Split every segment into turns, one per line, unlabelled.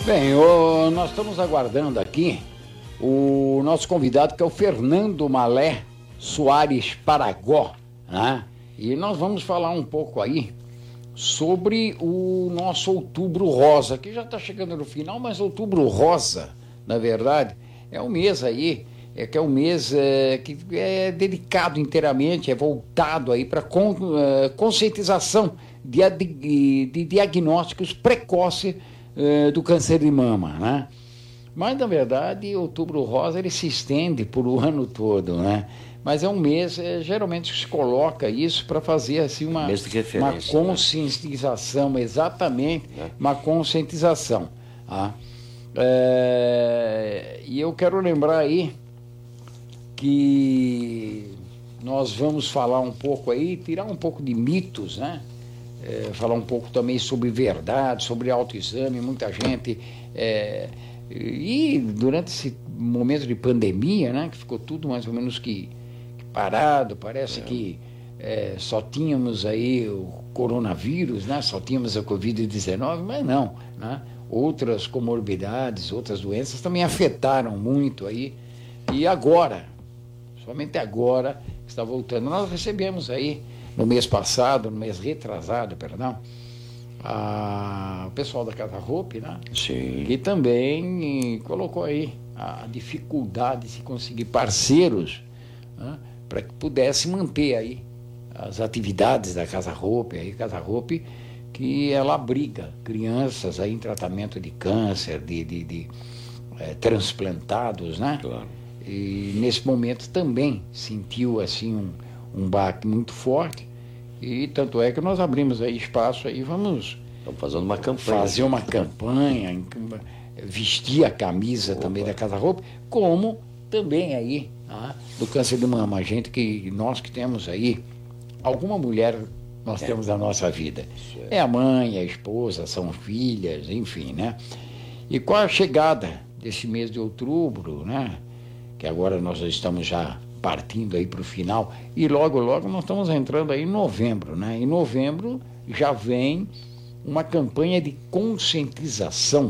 Bem, nós estamos aguardando aqui o nosso convidado, que é o Fernando Malé Soares Paragó, né? E nós vamos falar um pouco aí sobre o nosso Outubro Rosa, que já está chegando no final, mas Outubro Rosa, na verdade, é um mês aí, que é um mês que é dedicado inteiramente, é voltado aí para conscientização de diagnósticos precoces do câncer de mama, né? Mas, na verdade, Outubro Rosa ele se estende por o ano todo, né? Mas é um mês, geralmente se coloca isso para fazer assim uma conscientização, né? Exatamente, uma conscientização. Tá? E eu quero lembrar aí que nós vamos falar um pouco aí, tirar um pouco de mitos, né? Falar um pouco também sobre verdade, sobre autoexame. Muita gente... E durante esse momento de pandemia, né, que ficou tudo mais ou menos que parado, parece que só tínhamos aí o coronavírus, né, só tínhamos a Covid-19, mas não, né, outras comorbidades, outras doenças também afetaram muito aí, e agora, somente agora, está voltando. Nós recebemos aí, no mês passado, no mês retrasado, perdão, o pessoal da Casa Hope, né?
Sim.
Que também colocou aí a dificuldade de se conseguir parceiros, né? Para que pudesse manter aí as atividades da Casa Hope, aí Casa Hope que ela abriga crianças aí em tratamento de câncer, de transplantados, né?
Claro.
E nesse momento também sentiu assim um baque muito forte. E tanto é que nós abrimos aí espaço aí, estamos
fazendo uma campanha.
Fazer uma campanha, vestir a camisa também da Casa Hope, como também aí do câncer de mama. Nós que temos aí, alguma mulher nós temos na nossa vida. É a mãe, a esposa, são filhas, enfim, né? E com a chegada desse mês de outubro, né? Que agora nós estamos já partindo aí para o final, e logo nós estamos entrando aí em novembro, né? Em novembro já vem uma campanha de conscientização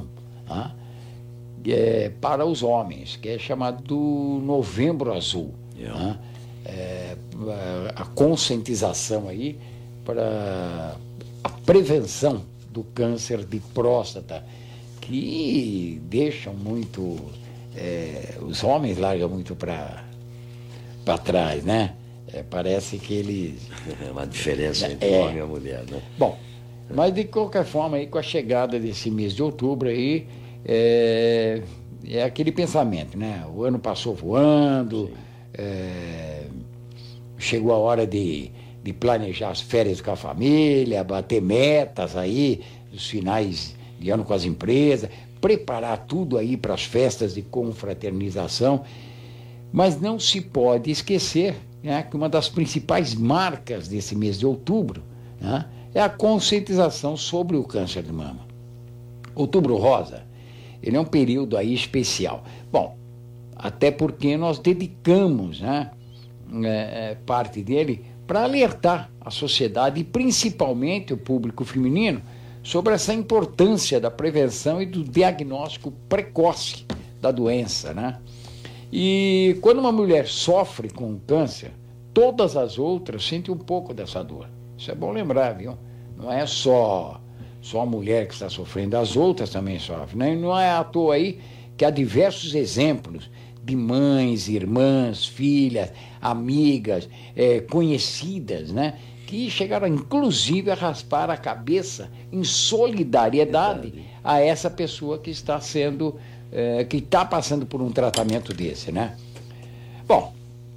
para os homens, que é chamado do Novembro Azul. A conscientização aí para a prevenção do câncer de próstata, que deixam muito, os homens largam muito para trás, né? Parece que eles...
É uma diferença entre o homem e a mulher, né?
Bom, mas de qualquer forma, aí, com a chegada desse mês de outubro aí, é aquele pensamento, né? O ano passou voando, chegou a hora de planejar as férias com a família, bater metas aí, os finais de ano com as empresas, preparar tudo aí para as festas de confraternização. Mas não se pode esquecer, né, que uma das principais marcas desse mês de outubro, né, é a conscientização sobre o câncer de mama. Outubro Rosa, ele é um período aí especial. Bom, até porque nós dedicamos, né, parte dele para alertar a sociedade e principalmente o público feminino sobre essa importância da prevenção e do diagnóstico precoce da doença, né? E quando uma mulher sofre com câncer, todas as outras sentem um pouco dessa dor. Isso é bom lembrar, viu? Não é só a mulher que está sofrendo, as outras também sofrem, né? E não é à toa aí que há diversos exemplos de mães, irmãs, filhas, amigas, conhecidas, né? Que chegaram inclusive a raspar a cabeça em solidariedade a essa pessoa que está sendo... que está passando por um tratamento desse, né? Bom,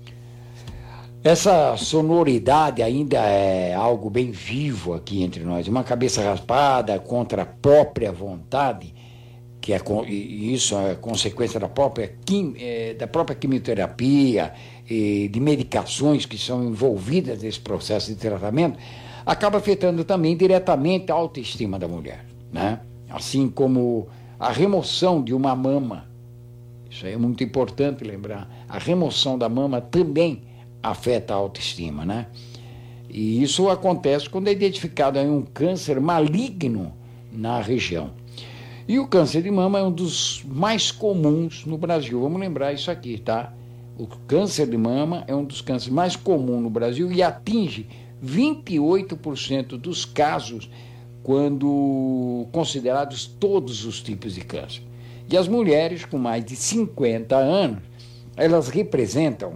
essa sonoridade ainda é algo bem vivo aqui entre nós. Uma cabeça raspada contra a própria vontade, que isso é consequência da própria quimioterapia e de medicações que são envolvidas nesse processo de tratamento, acaba afetando também diretamente a autoestima da mulher, né? Assim como a remoção de uma mama, isso aí é muito importante lembrar, a remoção da mama também afeta a autoestima, né? E isso acontece quando é identificado aí um câncer maligno na região. E o câncer de mama é um dos mais comuns no Brasil. Vamos lembrar isso aqui, tá? O câncer de mama é um dos cânceres mais comuns no Brasil e atinge 28% dos casos quando considerados todos os tipos de câncer. E as mulheres com mais de 50 anos, elas representam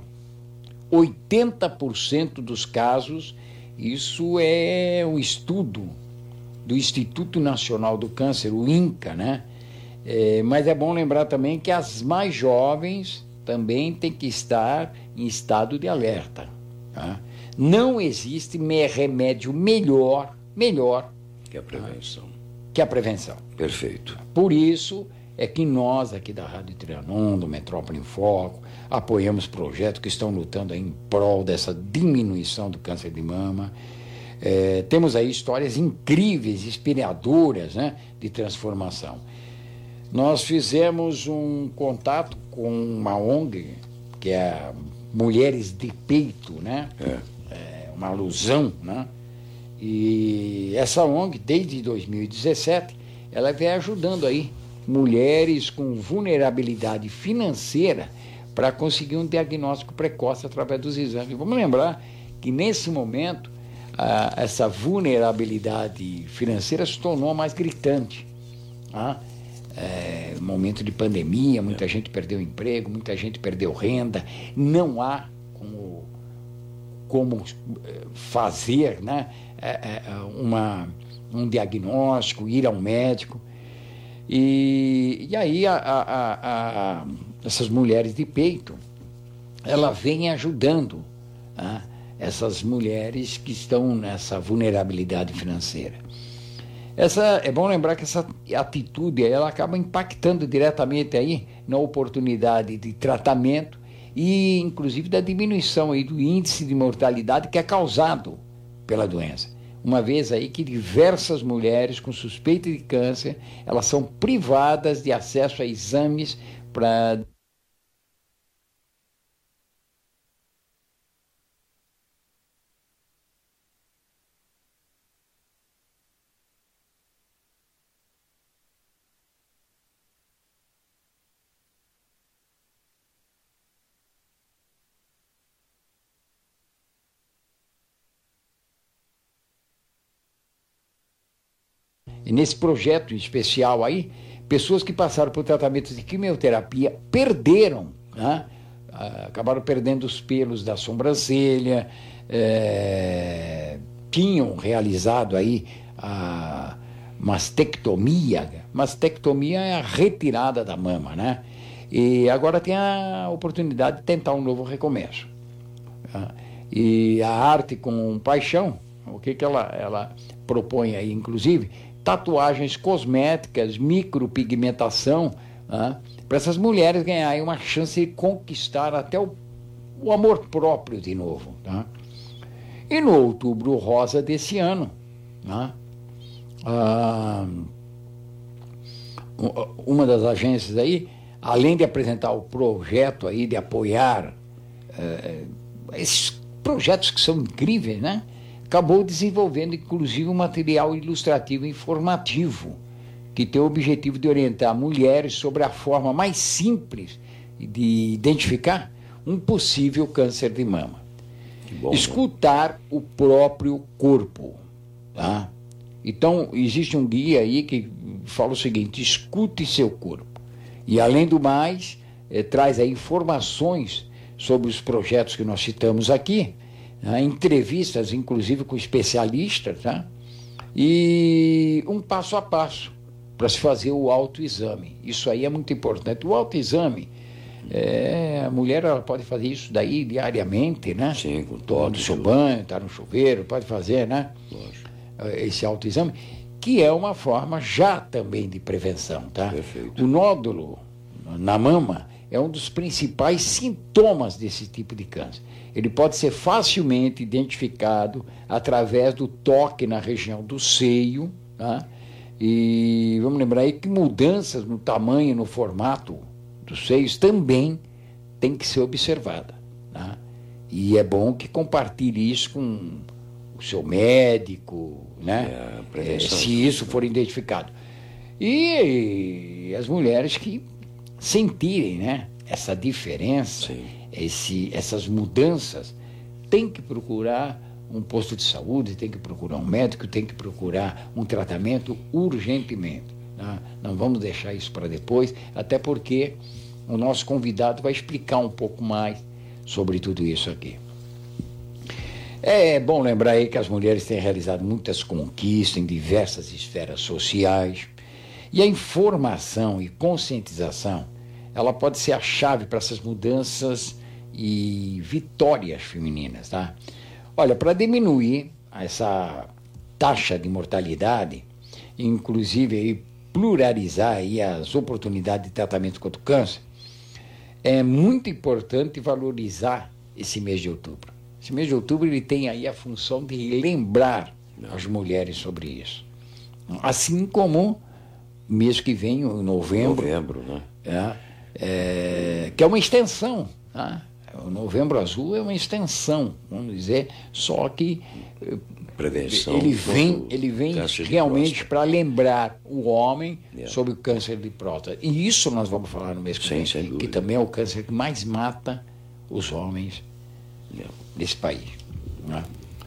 80% dos casos. Isso é um estudo do Instituto Nacional do Câncer, o INCA, né? Mas é bom lembrar também que as mais jovens também têm que estar em estado de alerta, tá? Não existe remédio melhor
que a prevenção.
Que a prevenção.
Perfeito.
Por isso é que nós aqui da Rádio Trianon, do Metrópole em Foco, apoiamos projetos que estão lutando em prol dessa diminuição do câncer de mama. Temos aí histórias incríveis, inspiradoras, né, de transformação. Nós fizemos um contato com uma ONG, que é Mulheres de Peito, né? Uma alusão, né? E essa ONG, desde 2017, ela vem ajudando aí mulheres com vulnerabilidade financeira para conseguir um diagnóstico precoce através dos exames. Vamos lembrar que, nesse momento, essa vulnerabilidade financeira se tornou mais gritante. Tá? Momento de pandemia, muita gente perdeu emprego, muita gente perdeu renda, não há como fazer, né, um diagnóstico, ir ao médico. E aí essas mulheres de peito, ela vem ajudando, né, essas mulheres que estão nessa vulnerabilidade financeira. É bom lembrar que essa atitude ela acaba impactando diretamente aí na oportunidade de tratamento e, inclusive, da diminuição aí do índice de mortalidade que é causado pela doença. Uma vez aí que diversas mulheres com suspeita de câncer, elas são privadas de acesso a exames para... E nesse projeto especial aí, pessoas que passaram por tratamentos de quimioterapia perderam, né? Acabaram perdendo os pelos da sobrancelha, tinham realizado aí a mastectomia. Mastectomia é a retirada da mama, né? E agora tem a oportunidade de tentar um novo recomeço. E a arte com paixão, o que ela propõe aí, inclusive, tatuagens cosméticas, micropigmentação, para essas mulheres ganharem uma chance de conquistar até o amor próprio de novo. Tá? E no Outubro Rosa desse ano, uma das agências aí, além de apresentar o projeto aí, de apoiar esses projetos que são incríveis, né? Acabou desenvolvendo, inclusive, um material ilustrativo informativo que tem o objetivo de orientar mulheres sobre a forma mais simples de identificar um possível câncer de mama. Bom, escutar o próprio corpo. Tá? Então, existe um guia aí que fala o seguinte: escute seu corpo. E, além do mais, traz aí informações sobre os projetos que nós citamos aqui, entrevistas, inclusive, com especialistas, tá? E um passo a passo para se fazer o autoexame. Isso aí é muito importante. O autoexame, a mulher ela pode fazer isso daí diariamente, né?
Sim, com todo
o seu banho, estar no chuveiro, pode fazer, né?
Lógico.
Esse autoexame, que é uma forma já também de prevenção, tá?
Perfeito.
O nódulo na mama é um dos principais sintomas desse tipo de câncer. Ele pode ser facilmente identificado através do toque na região do seio, tá? E vamos lembrar aí que mudanças no tamanho e no formato dos seios também tem que ser observada, tá? E é bom que compartilhe isso com o seu médico, né?
Prevenção.
Se isso for identificado. E as mulheres que sentirem, né, essa diferença, essas mudanças, tem que procurar um posto de saúde, tem que procurar um médico, tem que procurar um tratamento urgentemente. Né? Não vamos deixar isso para depois, até porque o nosso convidado vai explicar um pouco mais sobre tudo isso aqui. É bom lembrar aí que as mulheres têm realizado muitas conquistas em diversas esferas sociais, e a informação e conscientização, ela pode ser a chave para essas mudanças e vitórias femininas, tá? Olha, para diminuir essa taxa de mortalidade, inclusive aí pluralizar aí as oportunidades de tratamento contra o câncer, é muito importante valorizar esse mês de outubro. Esse mês de outubro ele tem aí a função de lembrar as mulheres sobre isso. Assim como mês que vem, o novembro, né? Que é uma extensão, tá? O Novembro Azul é uma extensão, vamos dizer, só que
prevenção,
ele vem realmente para lembrar o homem sobre o câncer de próstata. E isso nós vamos falar no mês que vem, que também é o câncer que mais mata os homens desse país. Né?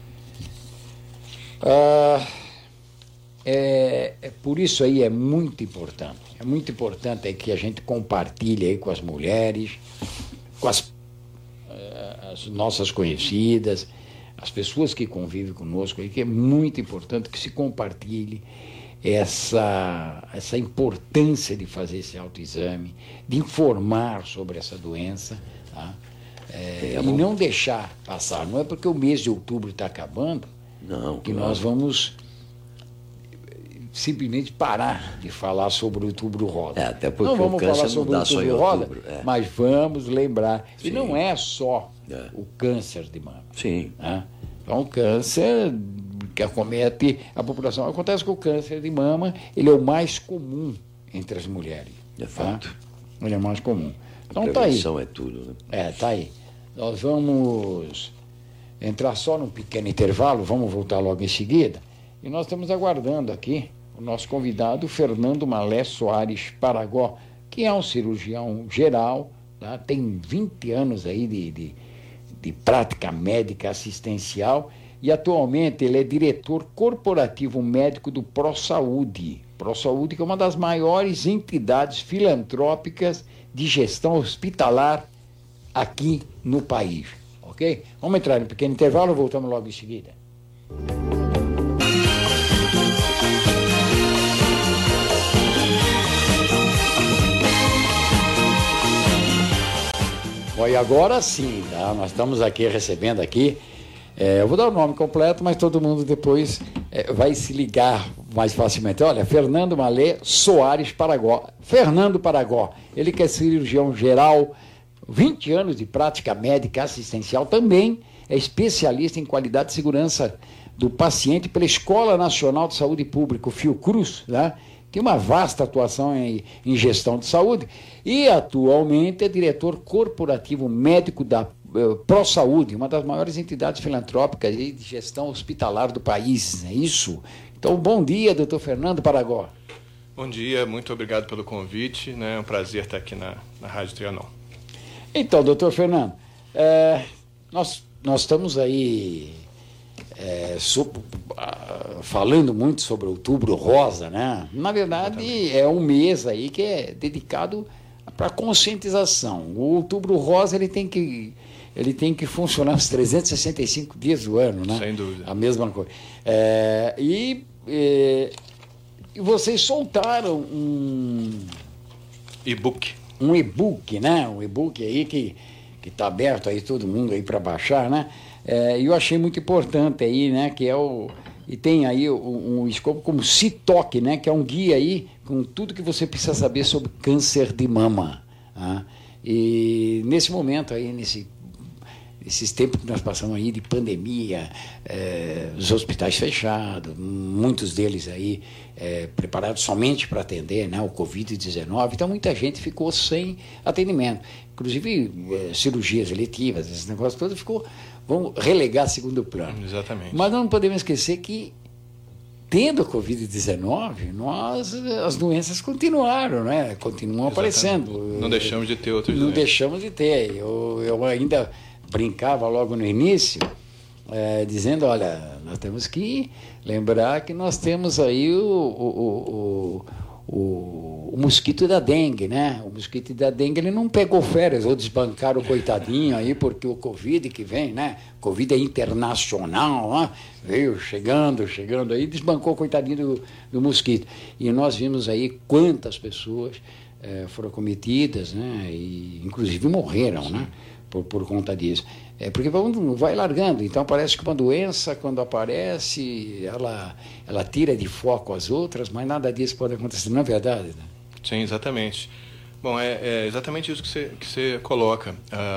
Por isso aí é muito importante que a gente compartilhe aí com as mulheres, com as nossas conhecidas, as pessoas que convivem conosco aí, que é muito importante que se compartilhe essa importância de fazer esse autoexame, de informar sobre essa doença, tá? E não deixar passar. Não é porque o mês de outubro está acabando que nós vamos simplesmente parar de falar sobre o Outubro Rosa.
Até porque
não vamos
o câncer
falar sobre
não dá
o Outubro
só em
Rosa,
outubro,
mas vamos lembrar. E não é só o câncer de mama.
Sim.
Né? É um câncer que acomete a população. Acontece que o câncer de mama ele é o mais comum entre as mulheres.
É fato.
Tá? Ele é o mais comum. Então
a prevenção é tudo. Né?
Tá aí. Nós vamos entrar só num pequeno intervalo, vamos voltar logo em seguida. E nós estamos aguardando aqui o nosso convidado, Fernando Malé Soares Paragó, que é um cirurgião geral, tá? Tem 20 anos aí de prática médica assistencial e atualmente ele é diretor corporativo médico do ProSaúde. ProSaúde, que é uma das maiores entidades filantrópicas de gestão hospitalar aqui no país. Ok? Vamos entrar em um pequeno intervalo, voltamos logo em seguida. Bom, e agora sim, tá? Nós estamos aqui recebendo aqui, eu vou dar o nome completo, mas todo mundo depois vai se ligar mais facilmente. Olha, Fernando Malé Soares Paragó. Fernando Paragó, ele que é cirurgião geral, 20 anos de prática médica assistencial, também é especialista em qualidade e segurança do paciente pela Escola Nacional de Saúde Pública, o Fiocruz, né? Tem uma vasta atuação em gestão de saúde e atualmente é diretor corporativo médico da ProSaúde, uma das maiores entidades filantrópicas de gestão hospitalar do país, é isso? Então, bom dia, doutor Fernando Paragó.
Bom dia, muito obrigado pelo convite, né? É um prazer estar aqui na Rádio Trianon.
Então, doutor Fernando, nós estamos aí falando muito sobre o Outubro Rosa, né? Na verdade, é um mês aí que é dedicado para conscientização. O Outubro Rosa ele tem que funcionar os 365 dias do ano, né?
Sem dúvida.
A mesma coisa. E vocês soltaram um
e-book.
Um e-book, né? Um e-book aí que está aberto aí todo mundo aí para baixar, né? E eu achei muito importante aí, né? Que é e tem aí um escopo como CITOC, né? Que é um guia aí com tudo que você precisa saber sobre câncer de mama. Tá? E nesse momento aí, esses tempos que nós passamos aí de pandemia, os hospitais fechados, muitos deles aí preparados somente para atender, né, o Covid-19, então muita gente ficou sem atendimento. Inclusive cirurgias eletivas, esse negócio todo vamos relegar a segundo plano.
Exatamente.
Mas não podemos esquecer que tendo a Covid-19, as doenças continuaram, né? Continuam aparecendo.
Não deixamos de ter outras
doenças.
Não
deixamos de ter. Eu ainda brincava logo no início, dizendo, olha, nós temos que lembrar que nós temos aí o mosquito da dengue, né? O mosquito da dengue, ele não pegou férias, ou desbancaram o coitadinho aí, porque o Covid que vem, né? Covid é internacional, né? Veio chegando aí, desbancou o coitadinho do mosquito. E nós vimos aí quantas pessoas foram cometidas, né? E inclusive morreram, né? Por conta disso. Porque vai largando. Então, parece que uma doença, quando aparece, ela tira de foco as outras, mas nada disso pode acontecer, não é verdade? Né?
Sim, exatamente. Bom, é exatamente isso que você coloca.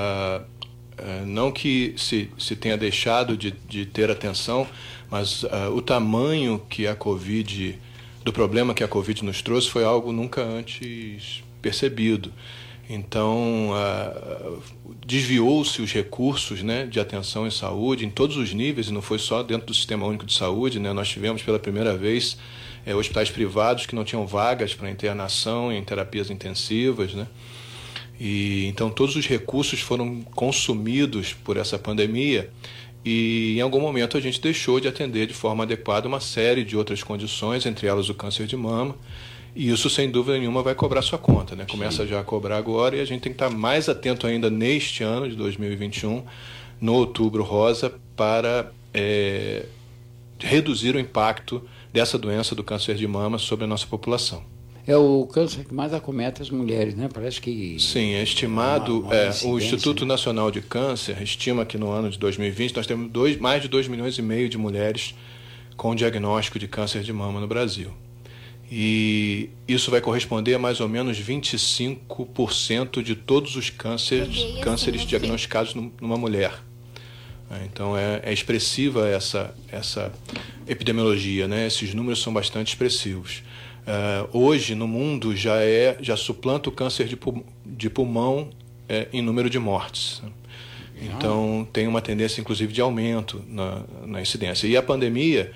Não que se tenha deixado de ter atenção, mas o tamanho que a Covid, do problema que a Covid nos trouxe, foi algo nunca antes percebido. Então, desviou-se os recursos, né, de atenção em saúde em todos os níveis, e não foi só dentro do Sistema Único de Saúde, né? Nós tivemos pela primeira vez hospitais privados que não tinham vagas para internação em terapias intensivas, né? E então todos os recursos foram consumidos por essa pandemia, e em algum momento a gente deixou de atender de forma adequada uma série de outras condições, entre elas o câncer de mama. E isso, sem dúvida nenhuma, vai cobrar sua conta, né? Começa já a cobrar agora, e a gente tem que estar mais atento ainda neste ano de 2021, no Outubro Rosa, para reduzir o impacto dessa doença do câncer de mama sobre a nossa população.
É o câncer que mais acomete as mulheres, né? Parece que...
Sim, é estimado, o Instituto Nacional de Câncer estima que no ano de 2020 nós temos mais de 2,5 milhões de mulheres com diagnóstico de câncer de mama no Brasil. E isso vai corresponder a mais ou menos 25% de todos os cânceres diagnosticados numa mulher. Então é expressiva essa epidemiologia, né? Esses números são bastante expressivos. Hoje no mundo já suplanta o câncer de pulmão em número de mortes. Então tem uma tendência inclusive de aumento na incidência. E a pandemia...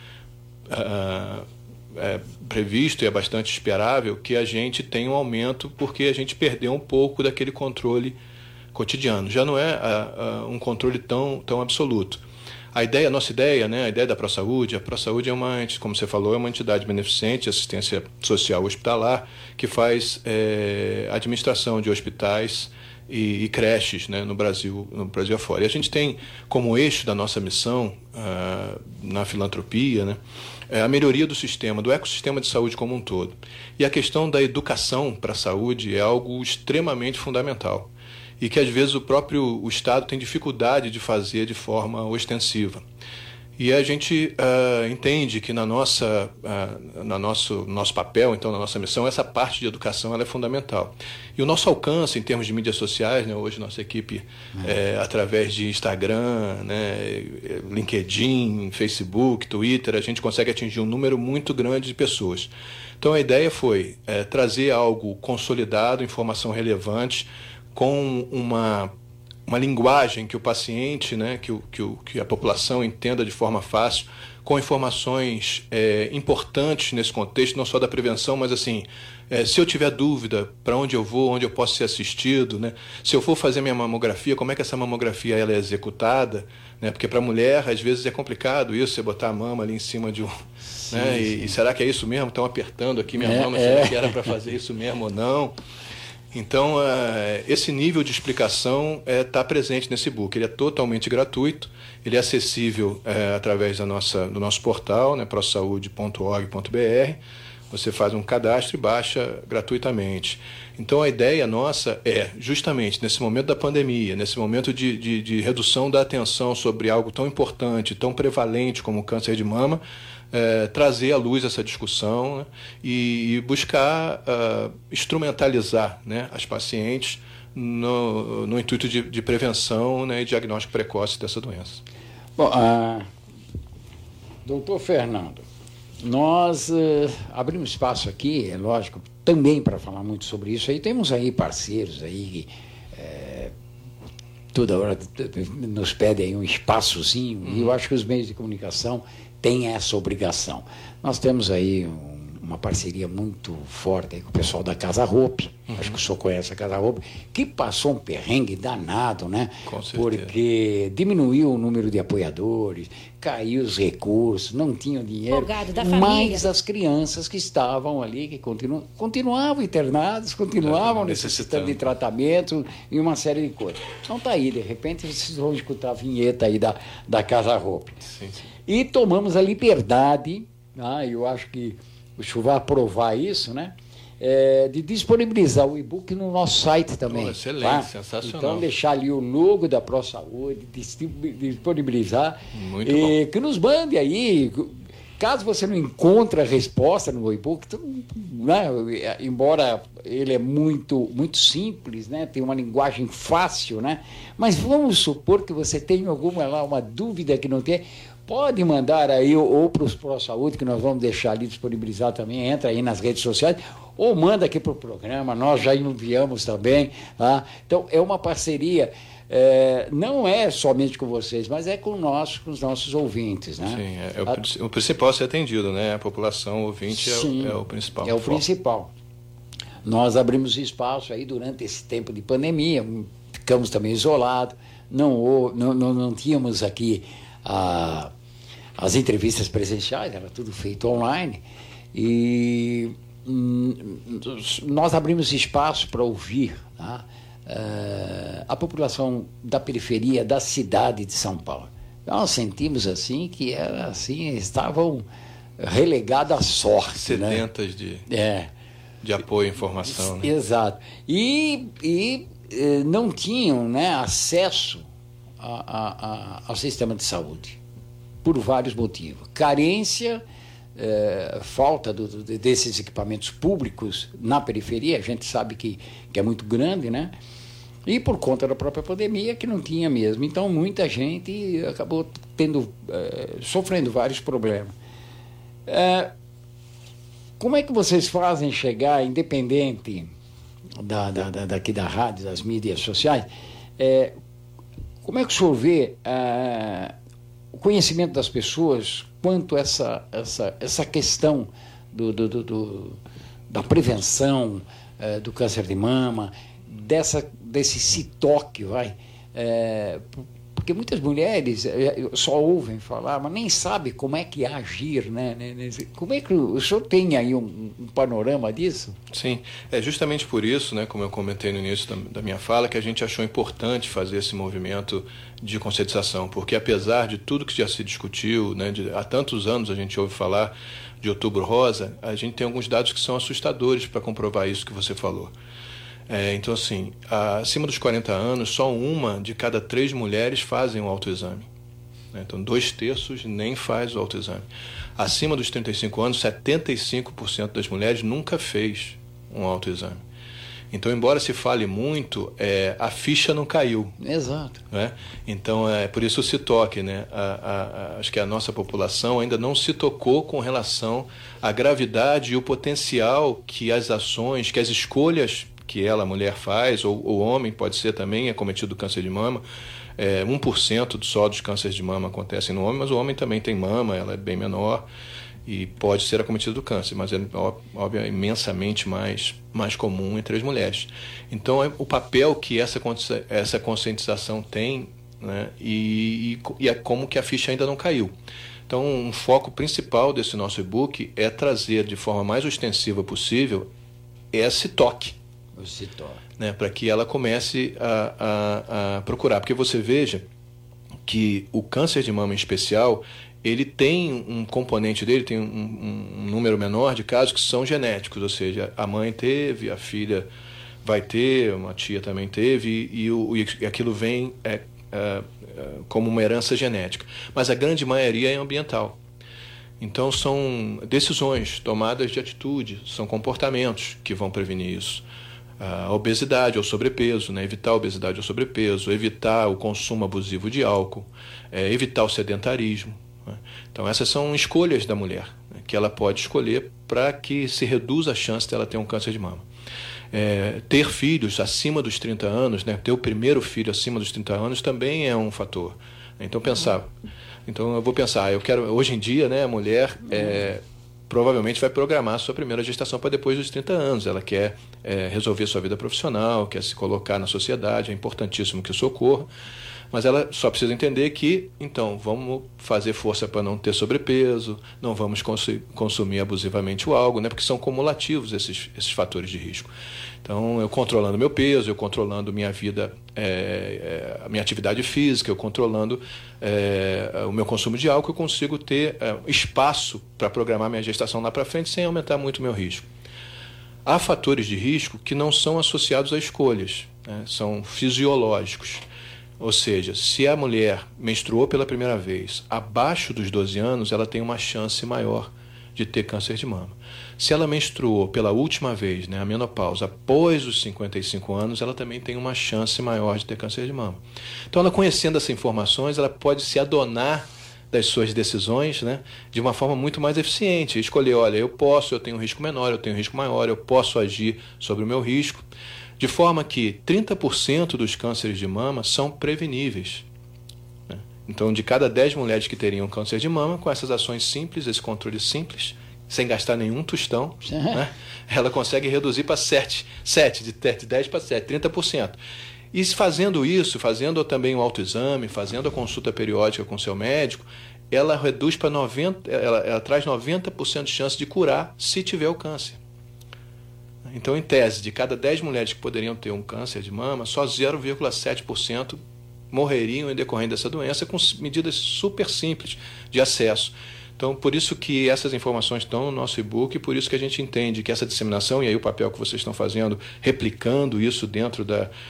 é previsto e é bastante esperável que a gente tenha um aumento, porque a gente perdeu um pouco daquele controle cotidiano. Já não é um controle tão absoluto. A nossa ideia, né, a ideia da ProSaúde, a ProSaúde como você falou, é uma entidade beneficente, assistência social hospitalar, que faz administração de hospitais e creches, né, no Brasil afora. E a gente tem como eixo da nossa missão na filantropia, né, a melhoria do sistema, do ecossistema de saúde como um todo. E a questão da educação para a saúde é algo extremamente fundamental, e que às vezes o Estado tem dificuldade de fazer de forma ostensiva. E a gente entende que no nosso papel, então, na nossa missão, essa parte de educação ela é fundamental. E o nosso alcance em termos de mídias sociais, né, hoje nossa equipe, através de Instagram, né, LinkedIn, Facebook, Twitter, a gente consegue atingir um número muito grande de pessoas. Então a ideia foi trazer algo consolidado, informação relevante, com uma linguagem que o paciente, né, que a população entenda de forma fácil, com informações importantes nesse contexto, não só da prevenção, mas assim, se eu tiver dúvida para onde eu vou, onde eu posso ser assistido, né, se eu for fazer minha mamografia, como é que essa mamografia ela é executada, né, porque para a mulher às vezes é complicado isso, você botar a mama ali em cima de um...
Sim,
né,
sim.
E será que é isso mesmo? Estão apertando aqui minha mama, será que era para fazer isso mesmo ou não? Então, esse nível de explicação está presente nesse book. Ele é totalmente gratuito, ele é acessível através do nosso portal, né, prosaude.org.br. Você faz um cadastro e baixa gratuitamente. Então, a ideia nossa é, justamente nesse momento da pandemia, nesse momento de redução da atenção sobre algo tão importante, tão prevalente como o câncer de mama, trazer à luz essa discussão, né, e buscar instrumentalizar, né, as pacientes no intuito de prevenção, né, e diagnóstico precoce dessa doença.
Bom, doutor Fernando, nós abrimos espaço aqui, é lógico, também para falar muito sobre isso. Aí temos aí parceiros aí toda hora nos pedem aí um espaçozinho, e eu acho que os meios de comunicação têm essa obrigação. Nós temos aí uma parceria muito forte aí com o pessoal da Casa Roupe, acho que o senhor conhece a Casa Roupe, que passou um perrengue danado, né?
Com certeza.
Porque diminuiu o número de apoiadores, caiu os recursos, não tinham dinheiro, mas as crianças que estavam ali, que continuavam internadas, continuavam necessitando de tratamento e uma série de coisas. Então tá aí, de repente vocês vão escutar a vinheta aí da Casa Roupe.
Sim, sim.
E tomamos a liberdade, eu acho que o senhor vai aprovar isso, né? De disponibilizar o e-book no nosso site também.
Excelente,
tá?
sensacional.
Então, deixar ali o logo da ProSaúde, disponibilizar.
Muito bom.
Que nos mande aí, caso você não encontre a resposta no e-book, né? Embora ele é muito, muito simples, né? Tem uma linguagem fácil, né? Mas vamos supor que você tenha uma dúvida que não tem. Pode mandar aí ou para os ProSaúde, que nós vamos deixar ali disponibilizar também, entra aí nas redes sociais, ou manda aqui para o programa, nós já enviamos também. Tá? Então, é uma parceria, não é somente com vocês, mas é com os nossos ouvintes. Né?
Sim, o principal a ser atendido, né? A população ouvinte é o principal.
É o principal. Nós abrimos espaço aí durante esse tempo de pandemia, ficamos também isolados, não tínhamos aqui as entrevistas presenciais, era tudo feito online, e nós abrimos espaço para ouvir, tá? A população da periferia da cidade de São Paulo. Nós sentimos assim que estavam relegados à sorte.
Sedentas, né? de apoio e informação. Né?
Exato. E não tinham, né, acesso ao sistema de saúde, por vários motivos. Carência, falta desses equipamentos públicos na periferia, a gente sabe que é muito grande, né? E por conta da própria pandemia, que não tinha mesmo. Então, muita gente acabou sofrendo vários problemas. Como é que vocês fazem chegar, independente daqui da rádio, das mídias sociais, como é que o senhor vê o conhecimento das pessoas quanto a essa questão da prevenção do câncer de mama, desse CITOC, porque muitas mulheres só ouvem falar, mas nem sabem como é que agir, né? Como é que o senhor tem aí um panorama disso?
Sim, é justamente por isso, né, como eu comentei no início da minha fala, que a gente achou importante fazer esse movimento de conscientização, porque apesar de tudo que já se discutiu, né, há tantos anos a gente ouve falar de Outubro Rosa, a gente tem alguns dados que são assustadores para comprovar isso que você falou. Então, assim, acima dos 40 anos, só 1 de cada 3 mulheres fazem o autoexame. Então, 2/3 nem faz o autoexame. Acima dos 35 anos, 75% das mulheres nunca fez um autoexame. Então, embora se fale muito, a ficha não caiu.
Exato.
Né? Então, por isso o CITOC, né? Acho que a nossa população ainda não se tocou com relação à gravidade e o potencial que as ações, que as escolhas que a mulher faz, ou o homem pode ser também acometido do câncer de mama. 1% só dos cânceres de mama acontecem no homem, mas o homem também tem mama, ela é bem menor e pode ser acometido do câncer, mas é imensamente mais comum entre as mulheres. Então, o papel que essa conscientização tem, né, e como que a ficha ainda não caiu. Então, um foco principal desse nosso e-book é trazer de forma mais ostensiva possível esse toque. Né, para que ela comece a procurar. Porque você veja que o câncer de mama em especial, ele tem um componente dele, tem um número menor de casos que são genéticos, ou seja, a mãe teve, a filha vai ter, uma tia também teve, e aquilo vem como uma herança genética. Mas a grande maioria é ambiental. Então são decisões, tomadas de atitude, são comportamentos que vão prevenir isso. A obesidade ou sobrepeso, né? Evitar a obesidade ou sobrepeso, evitar o consumo abusivo de álcool, evitar o sedentarismo. Né? Então essas são escolhas da mulher, né, que ela pode escolher para que se reduza a chance dela ter um câncer de mama. ter filhos acima dos 30 anos, né, ter o primeiro filho acima dos 30 anos também é um fator. Então eu vou pensar, hoje em dia, né, a mulher provavelmente vai programar a sua primeira gestação para depois dos 30 anos. Ela quer resolver sua vida profissional, quer se colocar na sociedade, é importantíssimo que isso ocorra. Mas ela só precisa entender que, então, vamos fazer força para não ter sobrepeso, não vamos consumir abusivamente o álcool, né? Porque são cumulativos esses fatores de risco. Então, eu controlando meu peso, eu controlando minha vida, a minha atividade física, eu controlando o meu consumo de álcool, eu consigo ter espaço para programar minha gestação lá para frente sem aumentar muito o meu risco. Há fatores de risco que não são associados a escolhas, né? São fisiológicos. Ou seja, se a mulher menstruou pela primeira vez abaixo dos 12 anos, ela tem uma chance maior de ter câncer de mama. Se ela menstruou pela última vez, né, a menopausa, após os 55 anos, ela também tem uma chance maior de ter câncer de mama. Então, ela conhecendo essas informações, ela pode se adonar das suas decisões, né, de uma forma muito mais eficiente. Escolher, olha, eu tenho um risco menor, eu tenho um risco maior, eu posso agir sobre o meu risco. De forma que 30% dos cânceres de mama são preveníveis. Né? Então, de cada 10 mulheres que teriam câncer de mama, com essas ações simples, esse controle simples, sem gastar nenhum tostão, né? Ela consegue reduzir para 7, de 10 para 7, 30%. E fazendo isso, fazendo também o autoexame, fazendo a consulta periódica com seu médico, ela reduz para 90%, ela traz 90% de chance de curar se tiver o câncer. Então, em tese, de cada 10 mulheres que poderiam ter um câncer de mama, só 0,7% morreriam em decorrência dessa doença com medidas super simples de acesso. Então, por isso que essas informações estão no nosso e-book, por isso que a gente entende que essa disseminação, e aí o papel que vocês estão fazendo, replicando isso dentro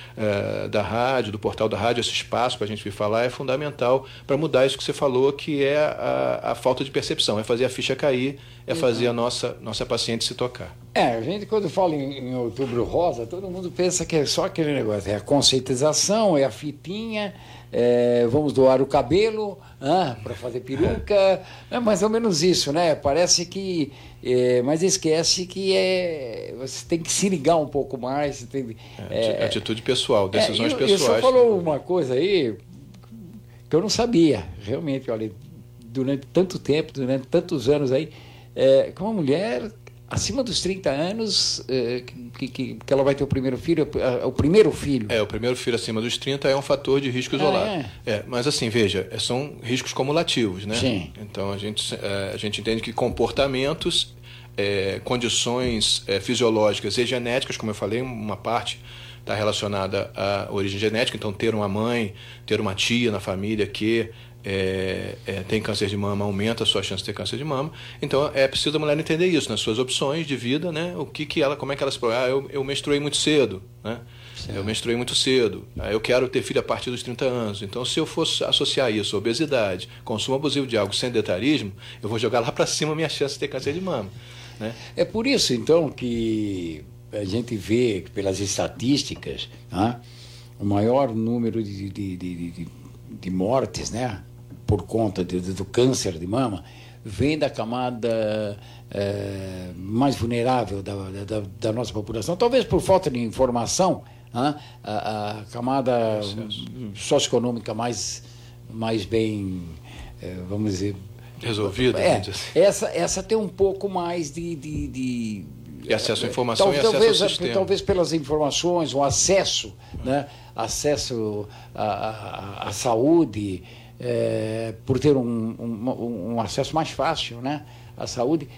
da rádio, do portal da rádio, esse espaço para a gente vir falar, é fundamental para mudar isso que você falou, que é a falta de percepção, é fazer a ficha cair, é fazer a nossa paciente se tocar.
A gente quando fala em Outubro Rosa, todo mundo pensa que é só aquele negócio, é a conscientização, é a fitinha, vamos doar o cabelo para fazer peruca, é mais ou menos isso, né? Parece que, mas esquece que você tem que se ligar um pouco mais. Você tem,
atitude pessoal, decisões pessoais.
E você falou uma coisa aí que eu não sabia, realmente, olha, durante tanto tempo, durante tantos anos aí, que uma mulher acima dos 30 anos, que ela vai ter o primeiro filho, o primeiro filho.
O primeiro filho acima dos 30 é um fator de risco isolado. Mas assim, veja, são riscos cumulativos, né?
Sim.
Então a gente entende que comportamentos, condições fisiológicas e genéticas, como eu falei, uma parte está relacionada à origem genética, então ter uma mãe, ter uma tia na família que tem câncer de mama, aumenta a sua chance de ter câncer de mama. Então é preciso a mulher entender isso nas suas opções de vida, né? Como é que ela se eu menstruei muito cedo, né? Eu menstruei muito cedo, eu quero ter filho a partir dos 30 anos. Então, se eu fosse associar isso à obesidade, consumo abusivo de álcool, sedentarismo, eu vou jogar lá para cima a minha chance de ter câncer de mama, né?
É por isso, então, que a gente vê pelas estatísticas, né, o maior número de mortes, né, por conta do câncer de mama, vem da camada mais vulnerável da nossa população, talvez por falta de informação, né, a camada socioeconômica mais bem, vamos dizer,
resolvida.
Essa tem um pouco mais de
acesso à informação e acesso ao sistema.
Talvez pelas informações, o acesso, né, acesso à saúde, por ter um acesso mais fácil, né, à saúde,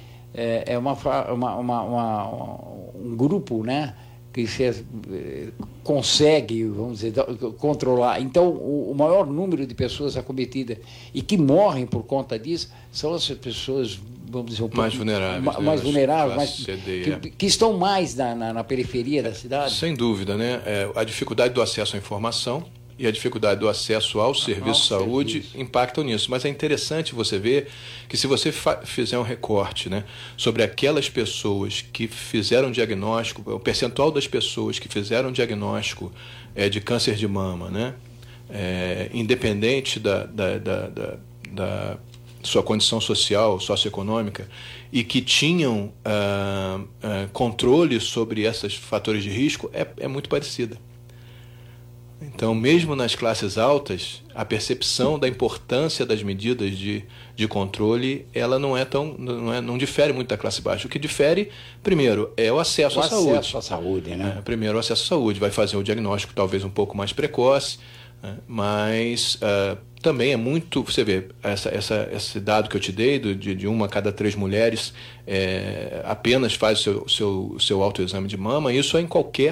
um grupo, né, que consegue, vamos dizer, controlar. Então, o maior número de pessoas acometidas e que morrem por conta disso são as pessoas, vamos dizer,
mais vulneráveis,
que estão mais na periferia da cidade.
Sem dúvida, né? A dificuldade do acesso à informação e a dificuldade do acesso ao serviço de saúde impactam nisso. Mas é interessante você ver que se você fizer um recorte, né, sobre aquelas pessoas que fizeram diagnóstico, o percentual das pessoas que fizeram diagnóstico de câncer de mama, né, independente sua condição social, socioeconômica, e que tinham controle sobre esses fatores de risco é muito parecida. Então, mesmo nas classes altas, a percepção da importância das medidas de controle, ela não difere muito da classe baixa. O que difere, primeiro, é o acesso à saúde.
O acesso à saúde, né?
Primeiro, o acesso à saúde. Vai fazer o diagnóstico talvez um pouco mais precoce, né? Mas também é muito... Você vê, esse dado que eu te dei, de 1 a cada 3 mulheres apenas faz o seu autoexame de mama, isso é em qualquer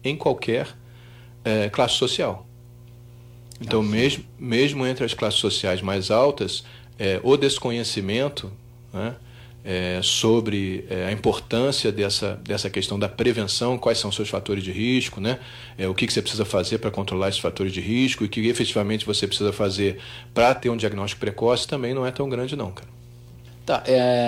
classe social. Então, mesmo entre as classes sociais mais altas, o desconhecimento, né, sobre a importância dessa questão da prevenção, quais são os seus fatores de risco, né, o que você precisa fazer para controlar esses fatores de risco e o que efetivamente você precisa fazer para ter um diagnóstico precoce, também não é tão grande não, cara.
Tá,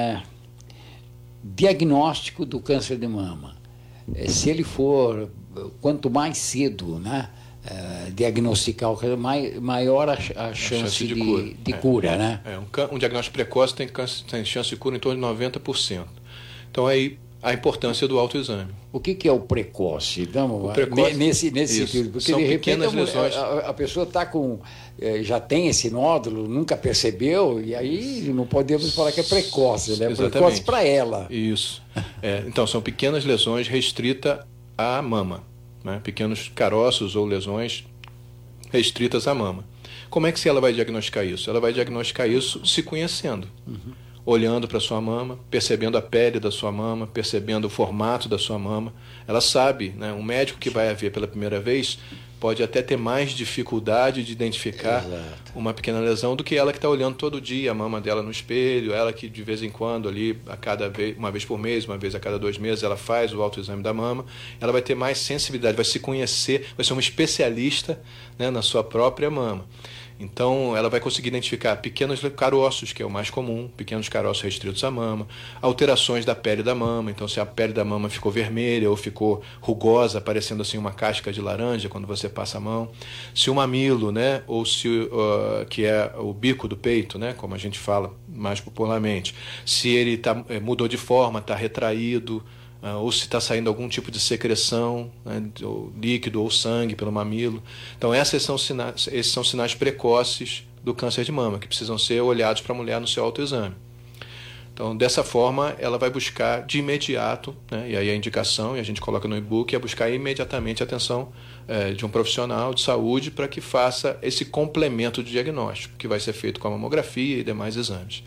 diagnóstico do câncer de mama. Se ele for, quanto mais cedo, né, diagnosticar o câncer, maior a chance de cura, né?
Um diagnóstico precoce tem chance de cura em torno de 90%. Então, aí a importância do autoexame.
O que é o precoce? Então, nesse sentido, porque
são
de repente
pequenas lesões.
A pessoa está já tem esse nódulo, nunca percebeu, e aí não podemos falar que é precoce, né?
Exatamente.
Precoce para ela.
Isso. Então, são pequenas lesões restritas à mama, né? Pequenos caroços ou lesões restritas à mama. Como é que ela vai diagnosticar isso? Ela vai diagnosticar isso se conhecendo. Olhando para a sua mama, percebendo a pele da sua mama, percebendo o formato da sua mama. Ela sabe, né? Um médico que vai a ver pela primeira vez pode até ter mais dificuldade de identificar uma pequena lesão do que ela que está olhando todo dia a mama dela no espelho, ela que de vez em quando ali, uma vez por mês, uma vez a cada 2 meses, ela faz o autoexame da mama, ela vai ter mais sensibilidade, vai se conhecer, vai ser uma especialista, né, na sua própria mama. Então, ela vai conseguir identificar pequenos caroços, que é o mais comum, pequenos caroços restritos à mama, alterações da pele da mama. Então, se a pele da mama ficou vermelha ou ficou rugosa, parecendo assim uma casca de laranja quando você passa a mão. Se o mamilo, né, ou se que é o bico do peito, né, como a gente fala mais popularmente, se ele mudou de forma, está retraído, ou se está saindo algum tipo de secreção, né, ou líquido ou sangue pelo mamilo. Então, esses são sinais precoces do câncer de mama, que precisam ser olhados para a mulher no seu autoexame. Então, dessa forma, ela vai buscar de imediato, né, e aí a indicação, e a gente coloca no e-book, é buscar imediatamente a atenção de um profissional de saúde para que faça esse complemento de diagnóstico, que vai ser feito com a mamografia e demais exames.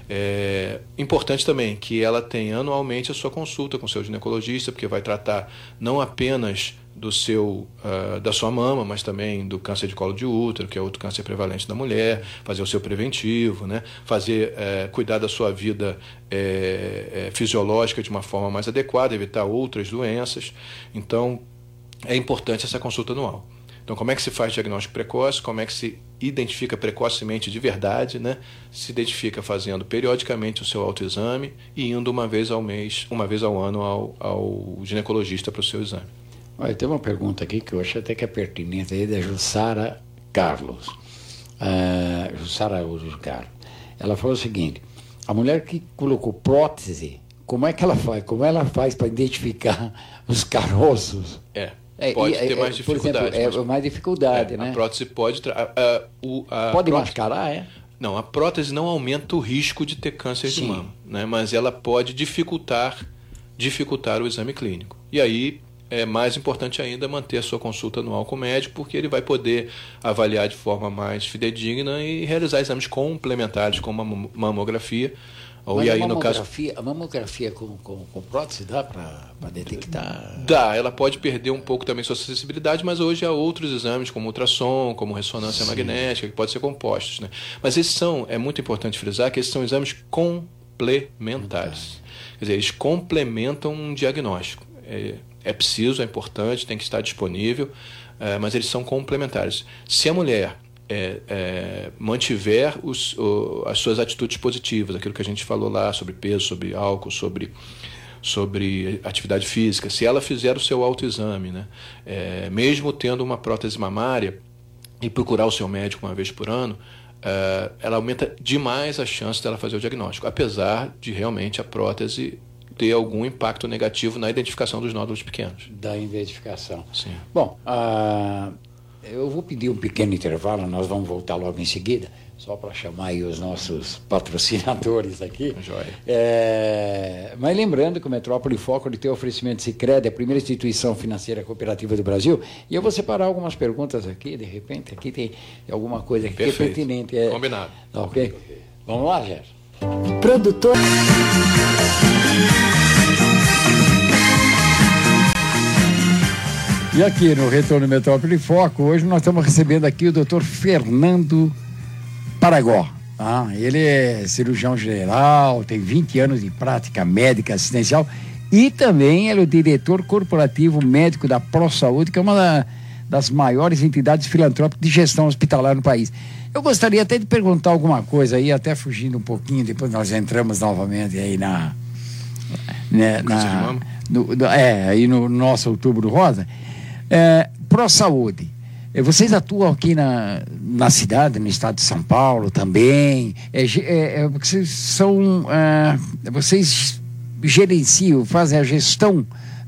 É importante também que ela tenha anualmente a sua consulta com o seu ginecologista, porque vai tratar não apenas da sua mama, mas também do câncer de colo de útero, que é outro câncer prevalente da mulher, fazer o seu preventivo, né? Cuidar da sua vida fisiológica de uma forma mais adequada, evitar outras doenças. Então, é importante essa consulta anual. Então, como é que se faz diagnóstico precoce? Como é que se identifica precocemente de verdade, né? Se identifica fazendo periodicamente o seu autoexame e indo uma vez ao mês, uma vez ao ano ao ginecologista para o seu exame.
Olha, tem uma pergunta aqui que eu acho até que é pertinente, aí da Jussara Carlos. Jussara Araújo Carlos. Ela falou o seguinte: a mulher que colocou prótese, como é que ela faz? Como ela faz para identificar os caroços?
Pode ter mais dificuldade.
Por exemplo, mais dificuldade, né?
A prótese pode...
Pode mascarar,
Não, a prótese não aumenta o risco de ter câncer de mama, né? Mas ela pode dificultar o exame clínico. E aí é mais importante ainda manter a sua consulta anual com o médico, porque ele vai poder avaliar de forma mais fidedigna e realizar exames complementares, como a mamografia.
Mas e aí, a mamografia com prótese dá para detectar?
Dá, ela pode perder um pouco também sua sensibilidade, mas hoje há outros exames, como ultrassom, como ressonância magnética, que podem ser compostos, né? Mas é muito importante frisar que esses são exames complementares. Quer dizer, eles complementam um diagnóstico. É preciso, é importante, tem que estar disponível, mas eles são complementares. Se a mulher mantiver as suas atitudes positivas, aquilo que a gente falou lá sobre peso, sobre álcool, sobre atividade física, se ela fizer o seu autoexame, né, mesmo tendo uma prótese mamária, e procurar o seu médico uma vez por ano, ela aumenta demais a chance dela fazer o diagnóstico, apesar de realmente a prótese ter algum impacto negativo na identificação dos nódulos pequenos.
Da identificação.
Sim.
Bom, eu vou pedir um pequeno intervalo, nós vamos voltar logo em seguida, só para chamar aí os nossos patrocinadores aqui.
Joia.
Mas lembrando que o Metrópole Foco ele tem oferecimento Sicredi, a primeira instituição financeira cooperativa do Brasil, e eu vou separar algumas perguntas aqui, de repente, aqui tem alguma coisa aqui que é pertinente.
Combinado.
Ok? Vamos lá, Gerson.
Produtor.
E aqui no Retorno Metrópole Foco, hoje nós estamos recebendo aqui o Dr. Fernando Paragó. Ele é cirurgião geral, tem 20 anos de prática médica assistencial e também ele é o diretor corporativo médico da ProSaúde, que é uma das maiores entidades filantrópicas de gestão hospitalar no país. Eu gostaria até de perguntar alguma coisa aí, até fugindo um pouquinho, depois nós entramos novamente aí aí no nosso Outubro Rosa. ProSaúde, vocês atuam aqui na cidade, no estado de São Paulo também, vocês gerenciam, fazem a gestão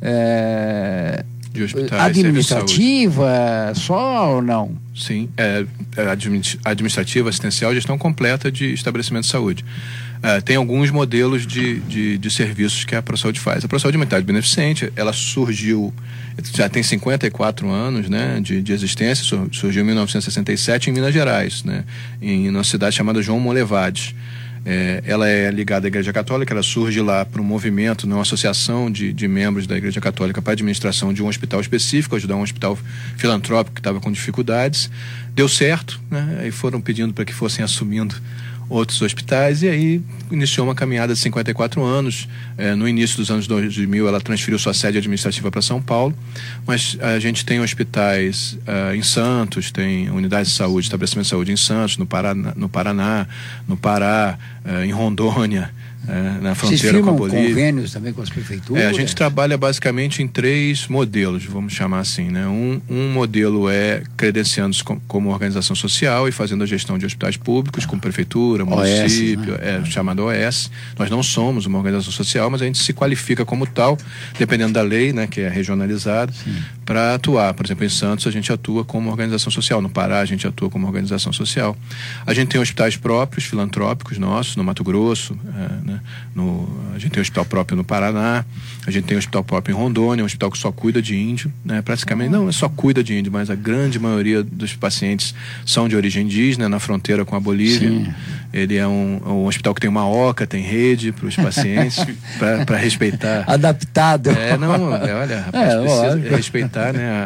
de hospitais,
administrativa só ou não?
Sim, administrativa, assistencial, gestão completa de estabelecimento de saúde. Tem alguns modelos de serviços que a ProSaúde faz. A ProSaúde é uma entidade beneficente, ela surgiu, já tem 54 anos, né, de existência, surgiu em 1967 em Minas Gerais, né, em uma cidade chamada João Molevades. Ela é ligada à Igreja Católica, ela surge lá para um movimento, uma associação de membros da Igreja Católica para a administração de um hospital específico, ajudar um hospital filantrópico que estava com dificuldades. Deu certo, né? Aí foram pedindo para que fossem assumindo outros hospitais, e aí iniciou uma caminhada de 54 anos. No início dos anos 2000 ela transferiu sua sede administrativa para São Paulo, mas a gente tem hospitais em Santos, tem unidades de saúde, estabelecimento de saúde em Santos, no Paraná, no Pará, em Rondônia, na fronteira com a Bolívia.
Vocês firmam convênios também com as prefeituras?
A gente trabalha basicamente em 3 modelos, vamos chamar assim, né? Um modelo é credenciando-se como organização social e fazendo a gestão de hospitais públicos com prefeitura, município, né? Chamado OS. Nós não somos uma organização social, mas a gente se qualifica como tal, dependendo da lei, né, que é regionalizada, para atuar. Por exemplo, em Santos a gente atua como organização social, no Pará a gente atua como organização social. A gente tem hospitais próprios, filantrópicos nossos, no Mato Grosso, né? A gente tem um hospital próprio no Paraná, a gente tem um hospital próprio em Rondônia, um hospital que só cuida de índio, né? Praticamente, não só cuida de índio, mas a grande maioria dos pacientes são de origem indígena, na fronteira com a Bolívia. Sim. Ele é um hospital que tem uma oca, tem rede para os pacientes, para respeitar.
Adaptado.
Olha, rapaz, precisa respeitar, né,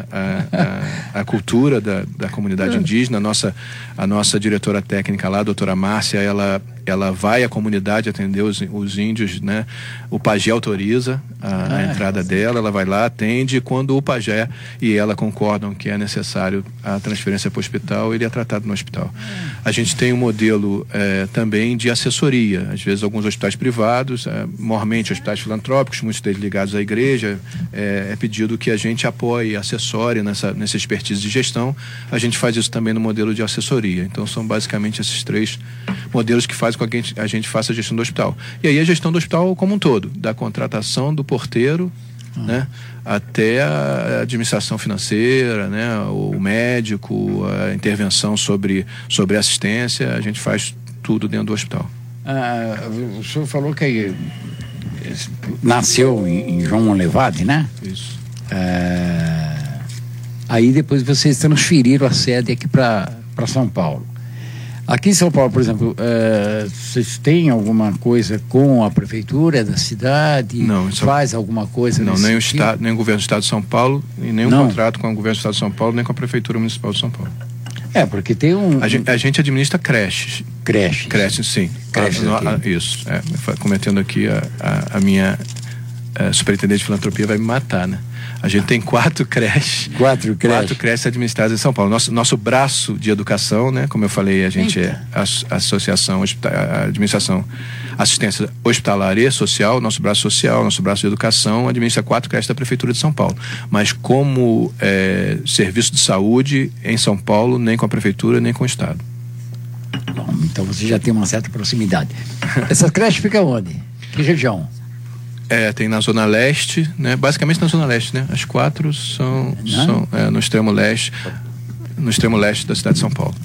a cultura da comunidade indígena. A nossa diretora técnica lá, a doutora Márcia, ela vai à comunidade atender os índios, né? O pajé autoriza a entrada dela, ela vai lá, atende, e quando o pajé e ela concordam que é necessário a transferência para o hospital, ele é tratado no hospital. A gente tem um modelo também de assessoria, às vezes alguns hospitais privados, mormente hospitais filantrópicos, muitos deles ligados à igreja, é pedido que a gente apoie, assessore nessa expertise de gestão. A gente faz isso também no modelo de assessoria. Então são basicamente esses 3 modelos que fazem com que a gente faça a gestão do hospital. E aí a gestão do hospital como um todo, da contratação do porteiro, né, até a administração financeira, né, o médico, a intervenção sobre assistência, a gente faz tudo dentro do hospital.
O senhor falou que nasceu em João Molevade, né?
Isso.
Aí depois vocês transferiram a sede aqui para São Paulo. Aqui em São Paulo, por exemplo, vocês têm alguma coisa com a prefeitura da cidade?
Não.
Faz alguma coisa?
Não, nem o Estado, nem o governo do Estado de São Paulo, e nenhum contrato com o governo do Estado de São Paulo, nem com a prefeitura municipal de São Paulo.
Porque tem
A gente administra creches. Creches, sim. Isso. Cometendo aqui a minha superintendente de filantropia vai me matar, né? A gente tem 4 creches. 4 creches administradas em São Paulo. Nosso braço de educação, né? Como eu falei, a gente é a associação, a administração, assistência hospitalar e social. Nosso braço social, nosso braço de educação administra 4 creches da Prefeitura de São Paulo. Mas como serviço de saúde em São Paulo, nem com a Prefeitura, nem com o Estado.
Bom, então você já tem uma certa proximidade. Essa creche fica onde? Que região?
Tem na Zona Leste, né? Basicamente na Zona Leste, né? As 4 são no extremo leste, da cidade de São Paulo.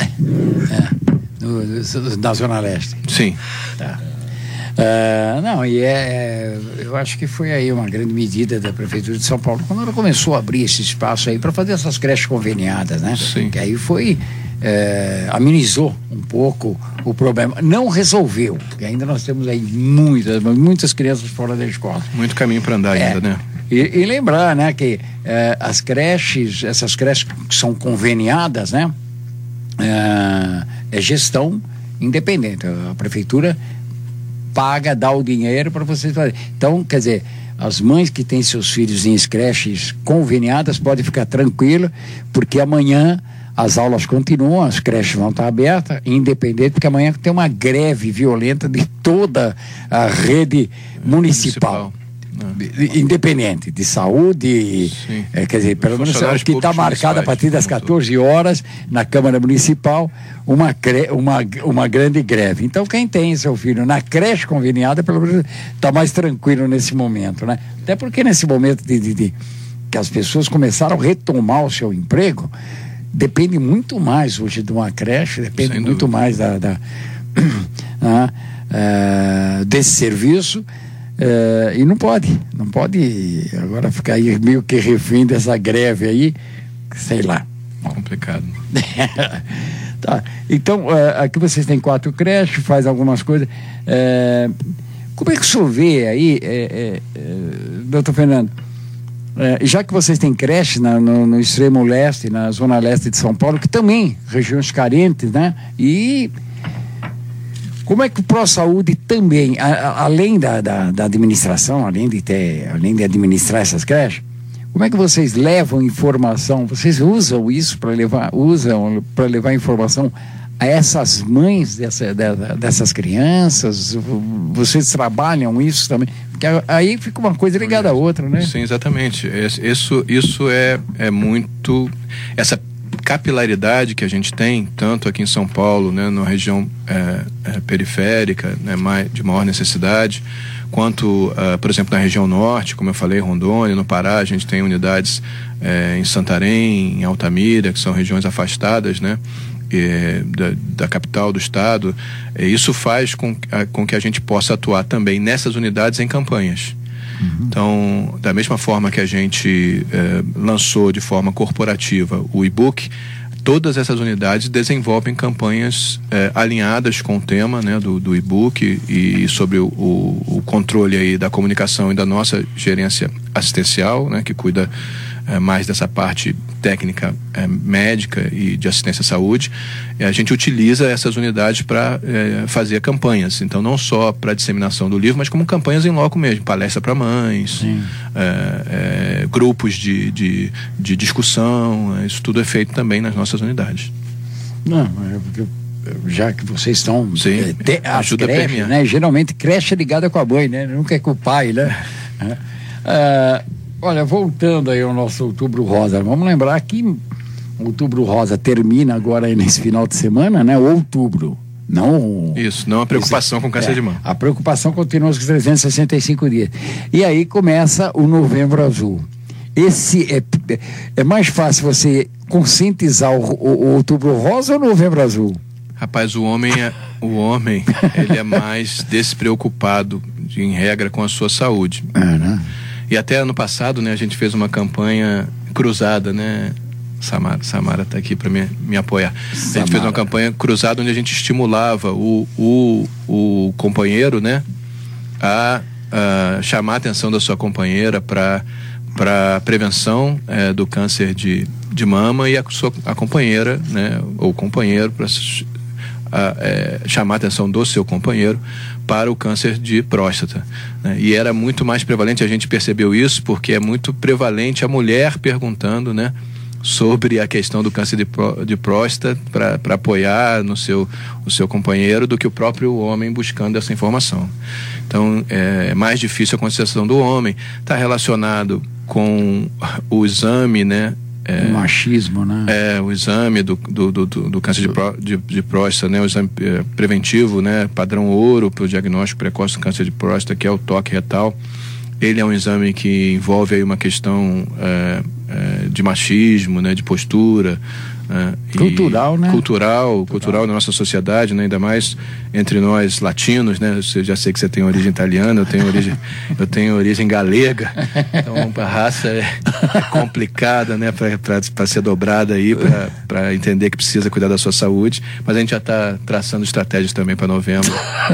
Na Zona Leste.
Sim.
Tá. Não, eu acho que foi aí uma grande medida da Prefeitura de São Paulo, quando ela começou a abrir esse espaço aí para fazer essas creches conveniadas, né?
Sim.
Que aí amenizou um pouco o problema. Não resolveu, porque ainda nós temos aí muitas crianças fora da escola.
Muito caminho para andar ainda, né?
E lembrar, né, que essas creches que são conveniadas, né? É gestão independente. A Prefeitura paga, dá o dinheiro para vocês fazerem. Então, quer dizer, as mães que têm seus filhos em creches conveniadas podem ficar tranquilas, porque amanhã as aulas continuam, as creches vão estar abertas, independente, porque amanhã tem uma greve violenta de toda a rede municipal. Independente de saúde, quer dizer, pelo menos que está marcado a partir das 14 horas na Câmara Municipal uma grande greve. Então quem tem seu filho na creche conveniada, pelo menos está mais tranquilo nesse momento, né? Até porque nesse momento que as pessoas começaram a retomar o seu emprego, depende muito mais hoje de uma creche, depende muito mais desse serviço. E não pode agora ficar aí meio que refém dessa greve aí, sei lá.
Complicado.
Tá. Então, aqui vocês têm 4 creches, faz algumas coisas. Como é que o senhor vê aí, doutor Fernando, já que vocês têm creche no extremo leste, na zona leste de São Paulo, que também regiões carentes, né? E como é que o ProSaúde também, além da administração, além de administrar essas creches, como é que vocês levam informação? Vocês usam isso para levar informação a essas mães dessas crianças? Vocês trabalham isso também? Porque aí fica uma coisa ligada à outra, né?
Sim, exatamente. Isso é muito... Essa capilaridade que a gente tem, tanto aqui em São Paulo, né, na região periférica, né, de maior necessidade, quanto, por exemplo, na região norte, como eu falei, Rondônia, no Pará, a gente tem unidades em Santarém, em Altamira, que são regiões afastadas, né, da capital do estado. Isso faz com que a gente possa atuar também nessas unidades em campanhas. Então, da mesma forma que a gente lançou de forma corporativa o e-book, todas essas unidades desenvolvem campanhas alinhadas com o tema, né, do e-book e sobre o controle aí da comunicação e da nossa gerência assistencial, né, que cuida mais dessa parte técnica médica e de assistência à saúde. A gente utiliza essas unidades para fazer campanhas, então não só para disseminação do livro, mas como campanhas em loco mesmo, palestra para mães, grupos de discussão. Isso tudo é feito também nas nossas unidades.
Não, já que vocês estão
ajuda
creches,
a permear,
né? Geralmente creche é ligada com a mãe, né? Nunca é com o pai, né? Olha, voltando aí ao nosso Outubro Rosa, vamos lembrar que o Outubro Rosa termina agora aí nesse final de semana, né? Outubro. Não
a preocupação com câncer de mama.
A preocupação continua os 365 dias. E aí começa o Novembro Azul. Esse é mais fácil você conscientizar o Outubro Rosa ou o Novembro Azul?
Rapaz, o homem ele é mais despreocupado, em regra, com a sua saúde.
Né?
E até ano passado, né, a gente fez uma campanha cruzada, né? Samara está aqui para me apoiar. A gente fez uma campanha cruzada onde a gente estimulava o companheiro, né, a chamar a atenção da sua companheira para prevenção do câncer de mama, e a companheira, né, ou companheiro para chamar a atenção do seu companheiro para o câncer de próstata, né? E era muito mais prevalente, a gente percebeu isso porque é muito prevalente a mulher perguntando, né, sobre a questão do câncer de próstata para apoiar o seu companheiro, do que o próprio homem buscando essa informação. Então é mais difícil a conscientização do homem. Está relacionado com o exame, né,
machismo, né?
O exame do câncer de próstata, né? O exame preventivo, né? Padrão ouro para o diagnóstico precoce do câncer de próstata, que é o toque retal. Ele é um exame que envolve aí uma questão de machismo, né? De postura.
Cultural, né?
Cultural na nossa sociedade, né? Ainda mais entre nós latinos, né? Eu já sei que você tem origem italiana, eu tenho origem galega, então a raça é complicada, né? Para ser dobrada aí, para entender que precisa cuidar da sua saúde, mas a gente já está traçando estratégias também para novembro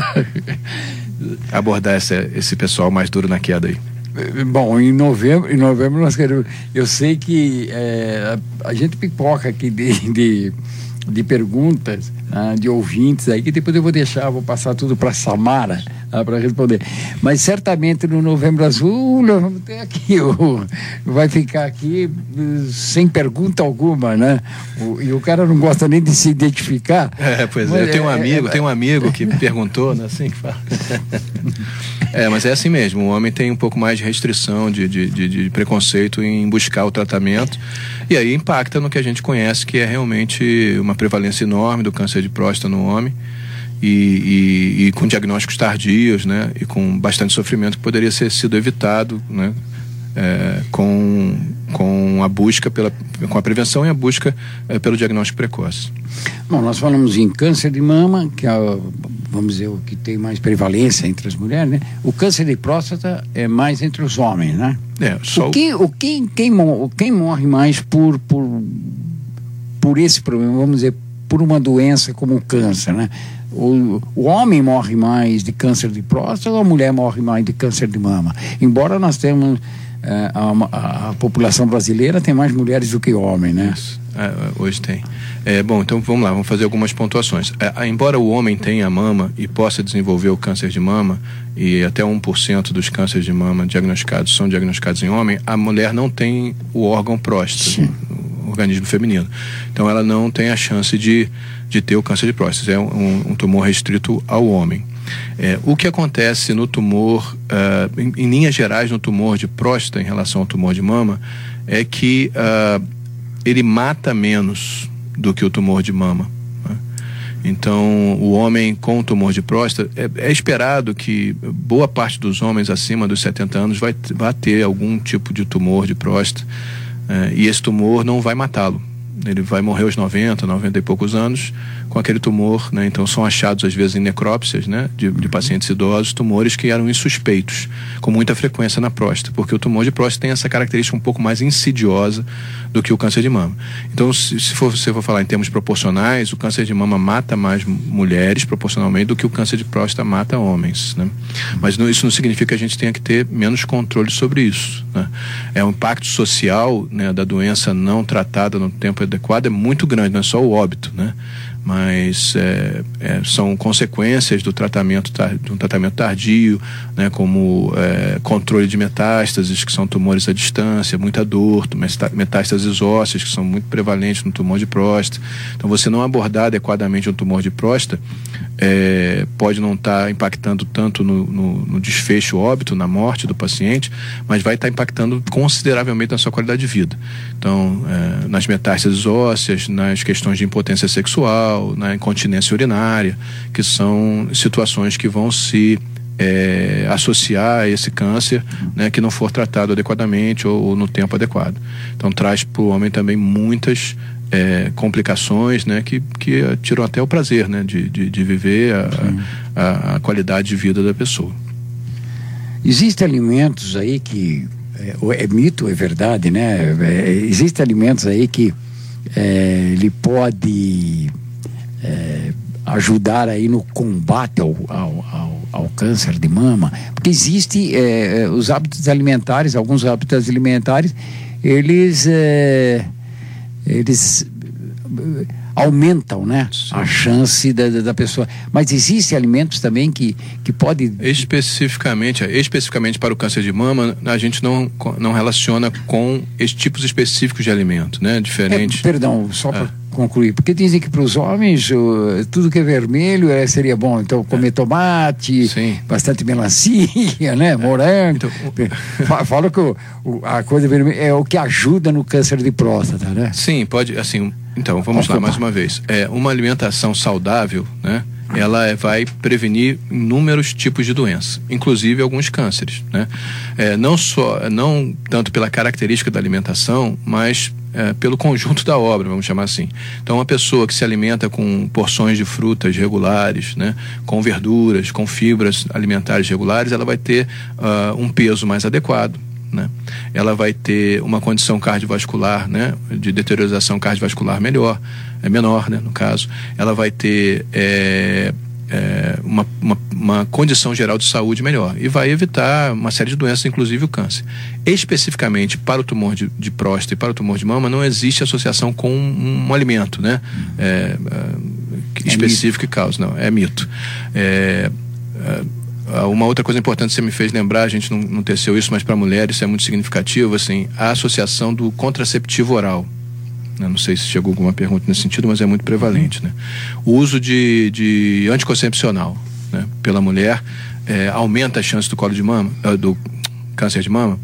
abordar esse pessoal mais duro na queda aí.
Bom, em novembro nós queremos. Eu sei que a gente pipoca aqui de perguntas, de ouvintes aí, que depois eu vou passar tudo para Samara para responder. Mas certamente no Novembro Azul nós vamos ter aqui, vai ficar aqui sem pergunta alguma, né? E o cara não gosta nem de se identificar.
Pois é. Eu tenho um amigo que me perguntou, né? Assim que fala. Mas é assim mesmo, o homem tem um pouco mais de restrição, de preconceito em buscar o tratamento, e aí impacta no que a gente conhece, que é realmente uma prevalência enorme do câncer de próstata no homem, e com diagnósticos tardios, né, e com bastante sofrimento que poderia ter sido evitado, né, com a busca com a prevenção e a busca pelo diagnóstico precoce.
Bom, nós falamos em câncer de mama, que é, vamos dizer, o que tem mais prevalência entre as mulheres, né? O câncer de próstata é mais entre os homens, né? Quem morre mais por esse problema, vamos dizer, por uma doença como o câncer, né? O homem morre mais de câncer de próstata ou a mulher morre mais de câncer de mama? Embora nós temos a população brasileira tem mais mulheres do que homens, né?
Isso. Hoje tem. Bom, então vamos lá, vamos fazer algumas pontuações. Embora o homem tenha mama e possa desenvolver o câncer de mama, e até 1% dos cânceres de mama diagnosticados são diagnosticados em homem, a mulher não tem o órgão próstata, o organismo feminino. Então ela não tem a chance de ter o câncer de próstata. É um tumor restrito ao homem. O que acontece no tumor, em linhas gerais, no tumor de próstata em relação ao tumor de mama, é que ele mata menos do que o tumor de mama, né? Então, o homem com tumor de próstata, é esperado que boa parte dos homens acima dos 70 anos vai ter algum tipo de tumor de próstata, e esse tumor não vai matá-lo. Ele vai morrer aos 90 e poucos anos com aquele tumor, né? Então são achados às vezes em necrópsias, né? De pacientes idosos, tumores que eram insuspeitos, com muita frequência na próstata, porque o tumor de próstata tem essa característica um pouco mais insidiosa do que o câncer de mama. Então, se você for falar em termos proporcionais, o câncer de mama mata mais mulheres proporcionalmente do que o câncer de próstata mata homens, né? Mas isso não significa que a gente tenha que ter menos controle sobre isso, né? O impacto social, né, da doença não tratada no tempo adequado é muito grande, não é só o óbito, né? Mas são consequências do tratamento tardio, né, como controle de metástases, que são tumores à distância, muita dor, metástases ósseas, que são muito prevalentes no tumor de próstata. Então, você não abordar adequadamente um tumor de próstata pode não estar impactando tanto no desfecho óbito, na morte do paciente, mas vai estar impactando consideravelmente na sua qualidade de vida. Então, nas metástases ósseas, nas questões de impotência sexual, na incontinência urinária, que são situações que vão se associar a esse câncer, né, que não for tratado adequadamente ou no tempo adequado. Então traz para o homem também muitas complicações, né, que tiram até o prazer, né, de viver a qualidade de vida da pessoa.
Existem alimentos aí que é mito, é verdade, né? Existem alimentos aí que ele pode ajudar aí no combate ao câncer de mama, porque existe os hábitos alimentares, alguns hábitos alimentares, eles aumentam, né, a chance da pessoa. Mas existem alimentos também que podem...
Especificamente para o câncer de mama, a gente não relaciona com esses tipos específicos de alimento, né? Diferente.
Perdão, só para concluir? Porque dizem que para os homens tudo que é vermelho seria bom. Então, comer tomate, bastante melancia, né? Morango. Então, fala que a coisa vermelha é o que ajuda no câncer de próstata, né?
Sim, pode, assim, então, vamos lá mais uma vez. Uma alimentação saudável, né? Ela vai prevenir inúmeros tipos de doença, inclusive alguns cânceres, né? Não tanto pela característica da alimentação, mas pelo conjunto da obra, vamos chamar assim. Então, uma pessoa que se alimenta com porções de frutas regulares, né, com verduras, com fibras alimentares regulares, ela vai ter um peso mais adequado, né? Ela vai ter uma condição cardiovascular, né, de deteriorização cardiovascular menor, né, no caso. Ela vai ter uma condição geral de saúde melhor e vai evitar uma série de doenças, inclusive o câncer. Especificamente para o tumor de próstata e para o tumor de mama, não existe associação com um alimento, né, específico que causa, não, é mito. Uma outra coisa importante que você me fez lembrar, a gente não teceu isso, mas para mulheres isso é muito significativo, assim, a associação do contraceptivo oral. Eu não sei se chegou alguma pergunta nesse sentido, mas é muito prevalente, né? O uso de anticoncepcional, né, pela mulher aumenta a chance do colo de mama, do câncer de mama.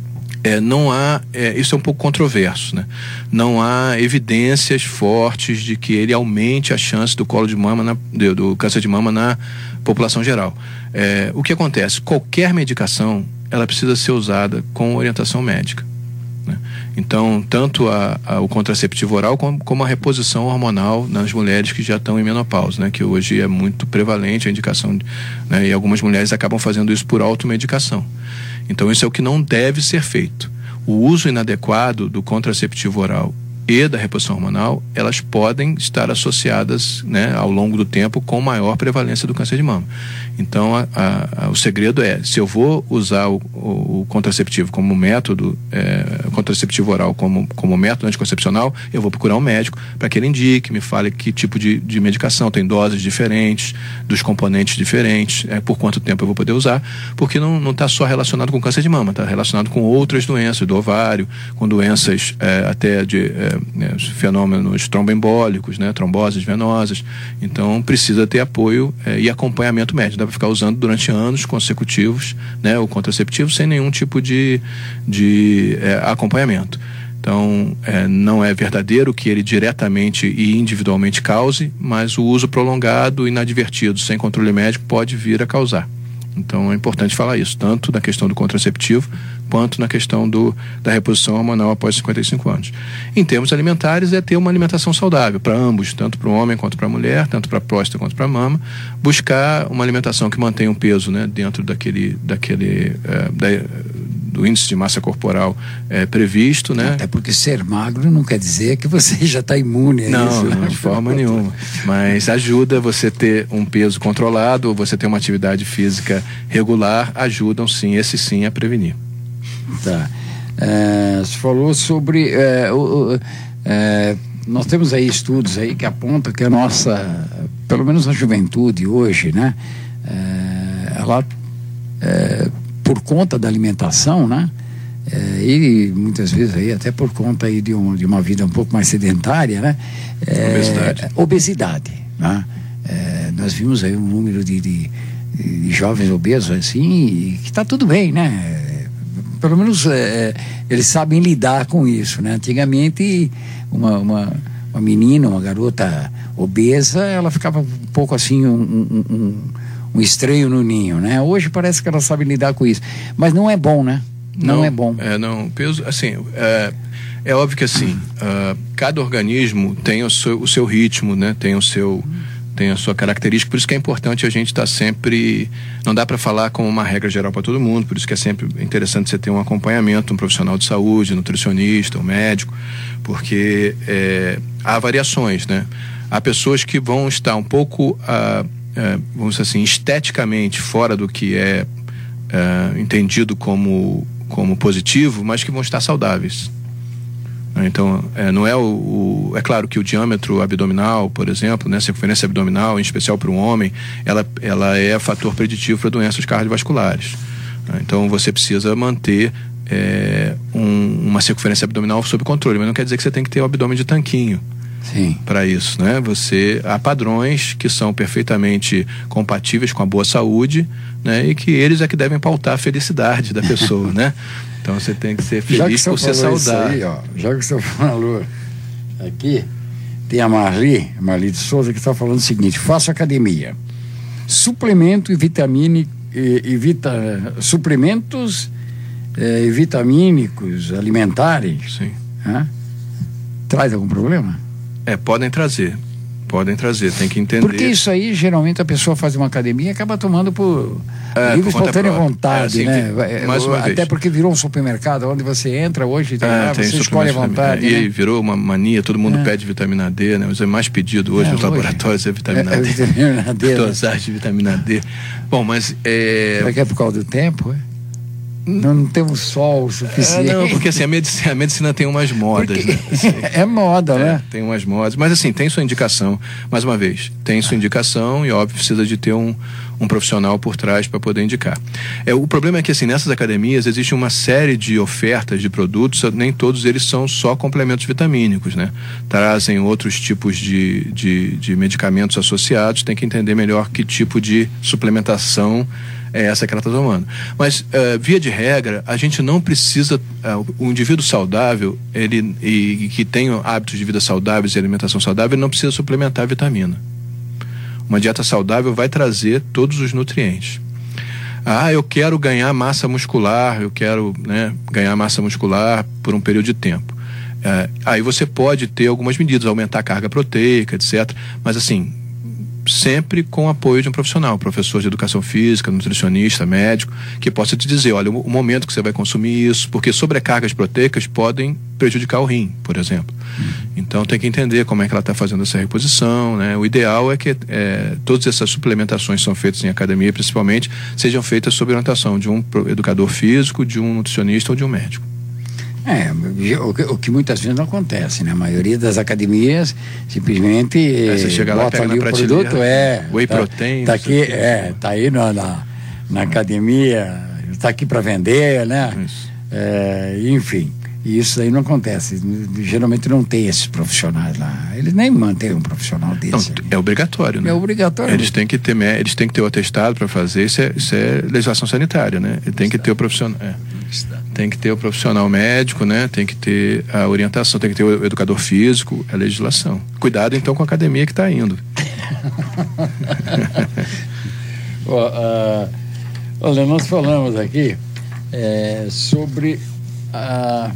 Não há, isso é um pouco controverso, né? Não há evidências fortes de que ele aumente a chance do colo de mama, do câncer de mama na população geral. O que acontece? Qualquer medicação, ela precisa ser usada com orientação médica, né? Então, tanto o contraceptivo oral como a reposição hormonal nas mulheres que já estão em menopausa, né? Que hoje é muito prevalente a indicação, né? E algumas mulheres acabam fazendo isso por automedicação. Então, isso é o que não deve ser feito. O uso inadequado do contraceptivo oral e da reposição hormonal, elas podem estar associadas, né, ao longo do tempo com maior prevalência do câncer de mama. Então, o segredo se eu vou usar o contraceptivo como método, contraceptivo oral como método anticoncepcional, eu vou procurar um médico para que ele indique, me fale que tipo de medicação, tem doses diferentes, dos componentes diferentes, por quanto tempo eu vou poder usar, porque não está só relacionado com câncer de mama, está relacionado com outras doenças do ovário, com doenças até de fenômenos tromboembólicos, né, tromboses venosas. Então precisa ter apoio e acompanhamento médico. Dá para ficar usando durante anos consecutivos, né, o contraceptivo sem nenhum tipo de acompanhamento. Então, não é verdadeiro que ele diretamente e individualmente cause, mas o uso prolongado, inadvertido, sem controle médico, pode vir a causar. Então é importante falar isso, tanto na questão do contraceptivo, quanto na questão da reposição hormonal após 55 anos. Em termos alimentares, é ter uma alimentação saudável para ambos, tanto para o homem quanto para a mulher, tanto para a próstata quanto para a mama. Buscar uma alimentação que mantenha um peso, né, dentro do índice de massa corporal previsto, né?
Até porque ser magro não quer dizer que você já está imune a isso.
Não, de forma nenhuma. Mas ajuda você ter um peso controlado, ou você ter uma atividade física regular, ajudam sim, esse sim, a prevenir.
Tá. Você falou sobre nós temos aí estudos aí que apontam que a nossa, pelo menos a juventude hoje, né, ela por conta da alimentação, né, e muitas vezes aí até por conta aí de uma vida um pouco mais sedentária, né, obesidade, né? Nós vimos aí um número de jovens obesos assim, que está tudo bem, né? Pelo menos eles sabem lidar com isso, né? Antigamente uma menina, uma garota obesa, ela ficava um pouco assim um estranho no ninho, né? Hoje parece que ela sabe lidar com isso, mas não é bom, né? Não é bom.
Peso, assim, é óbvio que assim, cada organismo tem o seu ritmo, né? Tem a sua característica, por isso que é importante a gente estar sempre, não dá para falar como uma regra geral para todo mundo, por isso que é sempre interessante você ter um acompanhamento, um profissional de saúde, nutricionista, um médico, porque há variações, né? Há pessoas que vão estar um pouco, vamos dizer assim, esteticamente fora do que é entendido como positivo, mas que vão estar saudáveis. Então, não é claro que o diâmetro abdominal, por exemplo, né, circunferência abdominal, em especial para o homem, ela é fator preditivo para doenças cardiovasculares. Então, você precisa manter uma circunferência abdominal sob controle, mas não quer dizer que você tem que ter o abdômen de tanquinho. para isso, né? Há padrões que são perfeitamente compatíveis com a boa saúde, né? E que eles é que devem pautar a felicidade da pessoa, né? Então você tem que ser feliz por ser saudável.
Já que você falou aqui, tem a Marli de Souza, que está falando o seguinte: faço academia, suplemento e suprimentos e vitamínicos alimentares.
Sim.
Traz algum problema?
Podem trazer, tem que entender.
Porque isso aí, geralmente, a pessoa faz uma academia e acaba tomando por livre espontânea vontade, né?
Mais uma
Até
vez.
Porque virou um supermercado onde você entra hoje, você escolhe à vontade.
E virou uma mania, todo mundo pede vitamina D, né? Mas é mais pedido hoje nos laboratórios é vitamina D.
Vitamina D.
Dosagem de vitamina D. Bom, mas
será que é por causa do tempo, Não temos sol o suficiente.
Não, porque assim, a medicina tem umas modas, né? Assim,
é moda, né?
Tem umas modas, mas assim, tem sua indicação, mais uma vez, tem sua indicação e óbvio precisa de ter um profissional por trás para poder indicar. O problema é que assim, nessas academias existe uma série de ofertas de produtos, nem todos eles são só complementos vitamínicos, né? Trazem outros tipos de medicamentos associados, tem que entender melhor que tipo de suplementação é essa que ela está tomando. Mas, via de regra, a gente não precisa... o indivíduo saudável, e que tem hábitos de vida saudáveis e alimentação saudável, ele não precisa suplementar vitamina. Uma dieta saudável vai trazer todos os nutrientes. Eu quero ganhar massa muscular, ganhar massa muscular por um período de tempo. Aí você pode ter algumas medidas, aumentar a carga proteica, etc. Mas, assim... sempre com o apoio de um professor de educação física, nutricionista, médico, que possa te dizer, olha, o momento que você vai consumir isso, porque sobrecargas proteicas podem prejudicar o rim, por exemplo. Então tem que entender como é que ela está fazendo essa reposição, né? O ideal é que todas essas suplementações são feitas em academia, principalmente, sejam feitas sob orientação de um educador físico, de um nutricionista ou de um médico.
O que muitas vezes não acontece, né? A maioria das academias simplesmente
você chega lá,
bota
pega
ali
na
o produto,
whey protein,
tá aqui, tá aí na academia, tá aqui para vender, né? Enfim, isso aí não acontece. Geralmente não tem esses profissionais lá. Eles nem mantêm um profissional desse.
Não, é obrigatório, né?
É obrigatório.
Eles têm que ter o atestado para fazer. Isso é legislação sanitária, né? Ele tem que ter o profissional. Tem que ter o profissional médico, né? Tem que ter a orientação, tem que ter o educador físico, a legislação. Cuidado então com a academia que está indo.
Olha, nós falamos aqui sobre a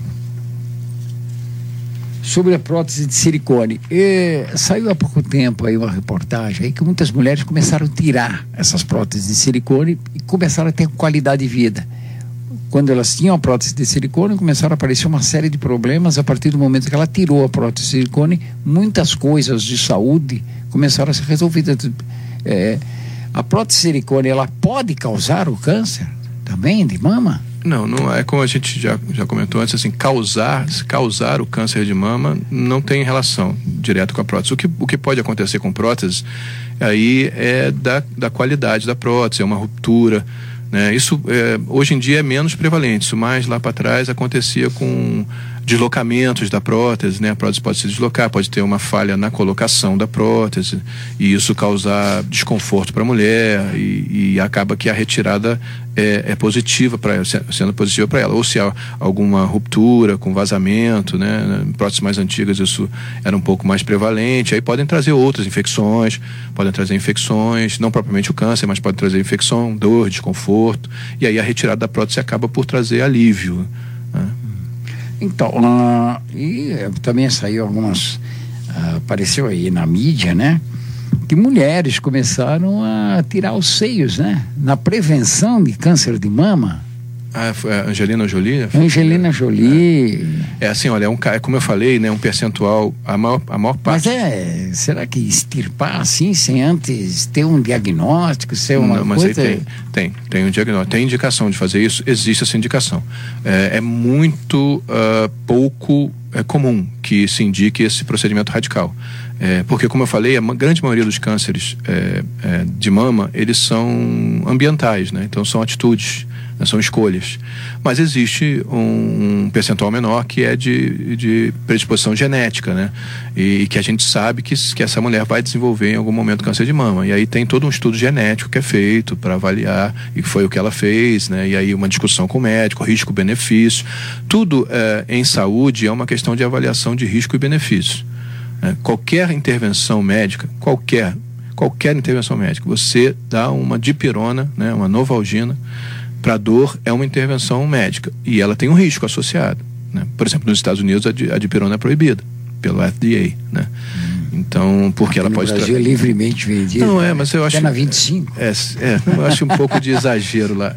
prótese de silicone. Saiu há pouco tempo aí uma reportagem aí que muitas mulheres começaram a tirar essas próteses de silicone e começaram a ter qualidade de vida. Quando elas tinham a prótese de silicone, começaram a aparecer uma série de problemas. A partir do momento que ela tirou a prótese de silicone, muitas coisas de saúde começaram a ser resolvidas. A prótese de silicone, ela pode causar o câncer também de mama?
Não é como a gente já comentou antes, assim, causar o câncer de mama não tem relação direta com a prótese. O que pode acontecer com prótese aí é da qualidade da prótese, é uma ruptura, né? Isso hoje em dia é menos prevalente. Isso mais lá para trás acontecia com deslocamentos da prótese, né? A prótese pode se deslocar, pode ter uma falha na colocação da prótese e isso causar desconforto para a mulher e acaba que a retirada é positiva para ela, sendo positiva para ela. Ou se há alguma ruptura com vazamento, né? Em próteses mais antigas isso era um pouco mais prevalente. Aí podem trazer outras infecções, não propriamente o câncer, mas pode trazer infecção, dor, desconforto. E aí a retirada da prótese acaba por trazer alívio, né?
Então, e também saiu apareceu aí na mídia, né? Que mulheres começaram a tirar os seios, né? Na prevenção de câncer de mama.
Foi a Angelina Jolie?
Angelina Jolie.
Assim, olha, como eu falei, né? Um percentual, a maior parte...
Mas será que extirpar assim, sem antes ter um diagnóstico, ser uma
mas
coisa...
Aí tem um diagnóstico, tem indicação de fazer isso, existe essa indicação. É muito pouco comum que se indique esse procedimento radical. Porque, como eu falei, a grande maioria dos cânceres de mama, eles são ambientais, né? Então são atitudes, São escolhas. Mas existe um percentual menor que é de predisposição genética, né? E que a gente sabe que essa mulher vai desenvolver em algum momento câncer de mama. E aí tem todo um estudo genético que é feito para avaliar, e foi o que ela fez, né? E aí uma discussão com o médico, risco-benefício. Tudo em saúde é uma questão de avaliação de risco e benefício. Qualquer intervenção médica, qualquer intervenção médica, você dá uma dipirona, né, uma Novalgina, para dor, é uma intervenção médica. E ela tem um risco associado, né? Por exemplo, nos Estados Unidos a dipirona é proibida pelo FDA, né? Então, porque aqui ela pode...
No Brasil é livremente vendida.
Não, mas eu acho...
Até na 25.
Eu acho um pouco de exagero lá.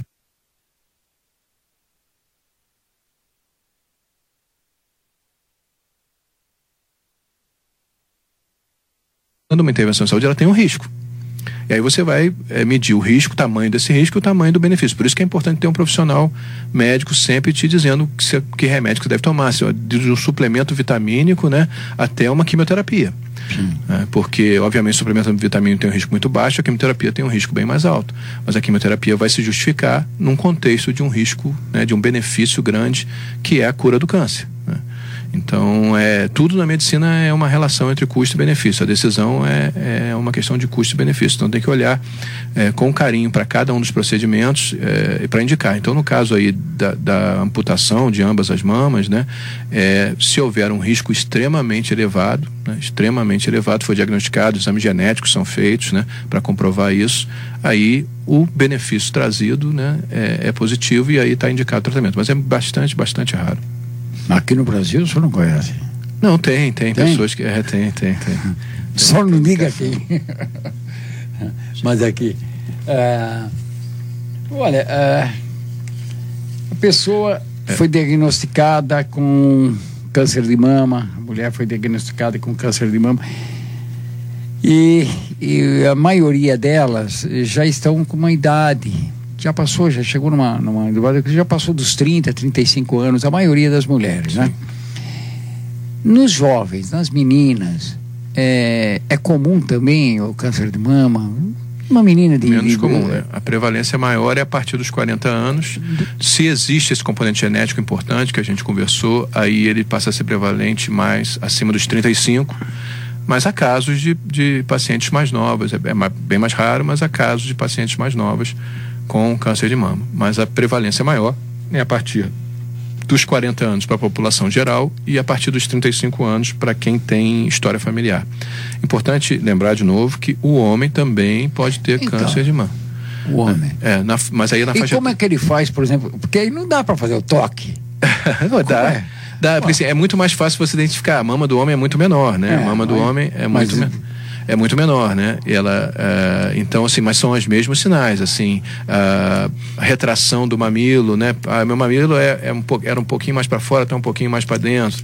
Uma intervenção de saúde, ela tem um risco. E aí você vai medir o risco, o tamanho desse risco e o tamanho do benefício. Por isso que é importante ter um profissional médico sempre te dizendo que remédio que você deve tomar, de um suplemento vitamínico, né, até uma quimioterapia. Porque, obviamente, o suplemento vitamínico tem um risco muito baixo, a quimioterapia tem um risco bem mais alto. Mas a quimioterapia vai se justificar num contexto de um risco, né, de um benefício grande, que é a cura do câncer, né? Então, tudo na medicina é uma relação entre custo e benefício. A decisão é uma questão de custo e benefício. Então, tem que olhar com carinho para cada um dos procedimentos para indicar. Então, no caso aí da amputação de ambas as mamas, né, se houver um risco extremamente elevado, né, foi diagnosticado, exames genéticos são feitos, né, para comprovar isso, aí o benefício trazido, né, é positivo e aí está indicado o tratamento. Mas é bastante raro.
Aqui no Brasil o senhor não conhece?
Não, tem pessoas que... Tem.
Só não diga quem. Mas aqui... olha, a pessoa foi diagnosticada com câncer de mama, a mulher foi diagnosticada com câncer de mama, e a maioria delas já estão com uma idade... já chegou numa já passou dos 30, 35 anos, a maioria das mulheres, né? Nos jovens, nas meninas, é comum também o câncer de mama? Uma menina de...
Menos comum, né? A prevalência maior é a partir dos 40 anos. Se existe esse componente genético importante que a gente conversou, aí ele passa a ser prevalente mais acima dos 35. Mas há casos de pacientes mais novas, é bem mais raro, mas há casos de pacientes mais novas com câncer de mama. Mas a prevalência maior é a partir dos 40 anos para a população geral e a partir dos 35 anos para quem tem história familiar. Importante lembrar de novo que o homem também pode ter câncer de mama.
O homem?
Mas aí na faixa...
E como é que ele faz, por exemplo? Porque aí não dá para fazer o toque.
Não dá. Porque é muito mais fácil você identificar. A mama do homem é muito menor, né? A mama do homem é muito menor, né? Então, assim, mas são os mesmos sinais, assim, a retração do mamilo, né? Meu mamilo era um pouquinho mais para fora, até um pouquinho mais para dentro.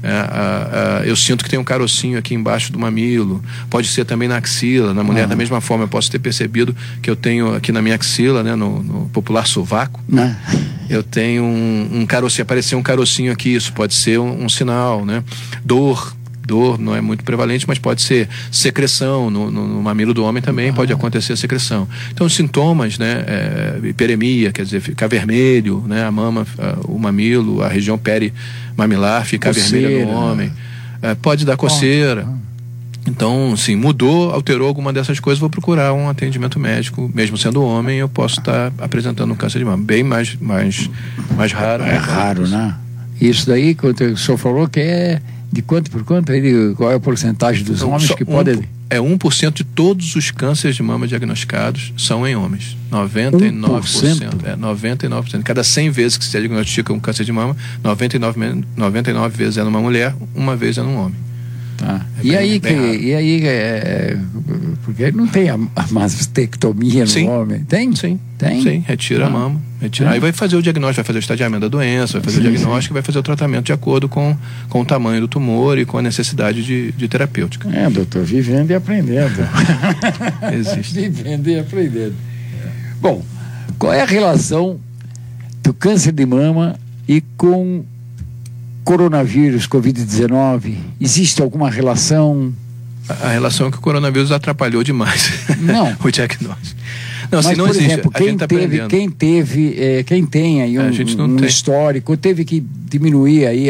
Eu sinto que tem um carocinho aqui embaixo do mamilo. Pode ser também na axila. Na mulher, da mesma forma, eu posso ter percebido que eu tenho aqui na minha axila, né? No popular sovaco, eu tenho um carocinho, apareceu um carocinho aqui. Isso pode ser um sinal, né? Dor não é muito prevalente, mas pode ser secreção no mamilo do homem também, pode acontecer secreção. Então os sintomas, né, hiperemia, quer dizer, ficar vermelho, né, a mama, o mamilo, a região perimamilar ficar vermelha no homem, pode dar coceira. Então, assim, alterou alguma dessas coisas, vou procurar um atendimento médico. Mesmo sendo homem, eu posso estar apresentando um câncer de mama. Bem mais raro.
É raro, né? Isso daí, quando o senhor falou que é de quanto por quanto? Qual é a porcentagem dos homens que podem...
1% de todos os cânceres de mama diagnosticados são em homens. 99%. 99%. Cada 100 vezes que se diagnostica um câncer de mama, 99 vezes é numa mulher, uma vez é num homem.
Tá. Porque não tem a mastectomia no homem? Tem?
Sim. Retira a mama. Aí vai fazer o diagnóstico, vai fazer o estadiamento da doença, vai fazer o diagnóstico e vai fazer o tratamento de acordo com o tamanho do tumor e com a necessidade de terapêutica.
Doutor, vivendo e aprendendo.
Existe.
Vivendo e aprendendo. Bom, qual é a relação do câncer de mama e com coronavírus, Covid-19? Existe alguma relação?
A relação é que o coronavírus atrapalhou demais o diagnóstico. Não,
mas,
não
por
existe.
exemplo, quem tem aí um histórico, teve que diminuir aí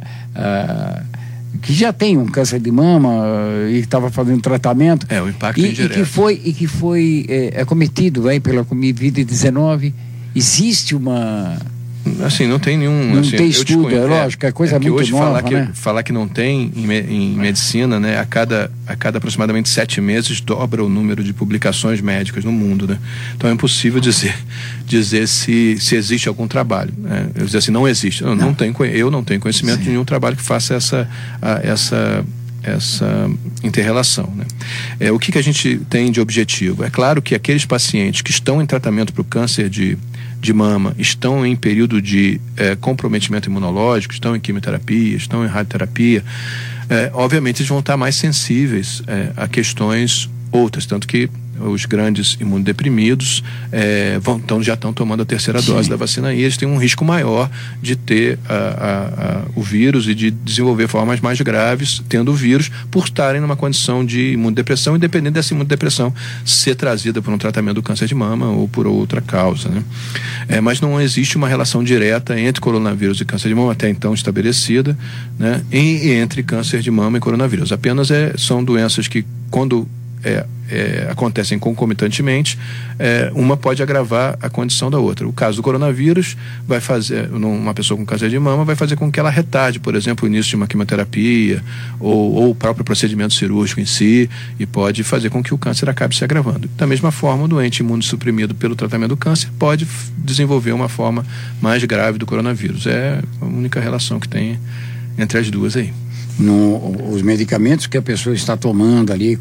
que já tem um câncer de mama e estava fazendo tratamento.
O impacto indireto.
E que foi acometido aí pela Covid-19. Existe uma...
Assim, não tem nenhum...
Não tem estudo, lógico, é coisa muito
hoje
nova,
falar que não tem em medicina, né? A cada aproximadamente 7 meses dobra o número de publicações médicas no mundo, né? Então é impossível dizer se existe algum trabalho, né? Eu dizer assim, não existe. Eu não tenho conhecimento de nenhum trabalho que faça essa inter-relação, né? O que a gente tem de objetivo? É claro que aqueles pacientes que estão em tratamento para o câncer de mama, estão em período de comprometimento imunológico, estão em quimioterapia, estão em radioterapia, obviamente eles vão estar mais sensíveis a questões outras, tanto que os grandes imunodeprimidos já estão tomando a terceira dose da vacina e eles têm um risco maior de ter o vírus e de desenvolver formas mais graves tendo o vírus por estarem numa condição de imunodepressão, independente dessa imunodepressão ser trazida por um tratamento do câncer de mama ou por outra causa, né? Mas não existe uma relação direta entre coronavírus e câncer de mama, até então estabelecida, né? E entre câncer de mama e coronavírus. Apenas são doenças que, quando acontecem concomitantemente, uma pode agravar a condição da outra. O caso do coronavírus vai fazer, uma pessoa com câncer de mama vai fazer com que ela retarde, por exemplo, o início de uma quimioterapia ou o próprio procedimento cirúrgico em si, e pode fazer com que o câncer acabe se agravando. Da mesma forma, o doente imunossuprimido pelo tratamento do câncer pode desenvolver uma forma mais grave do coronavírus. É a única relação que tem entre as duas aí.
Os medicamentos que a pessoa está tomando ali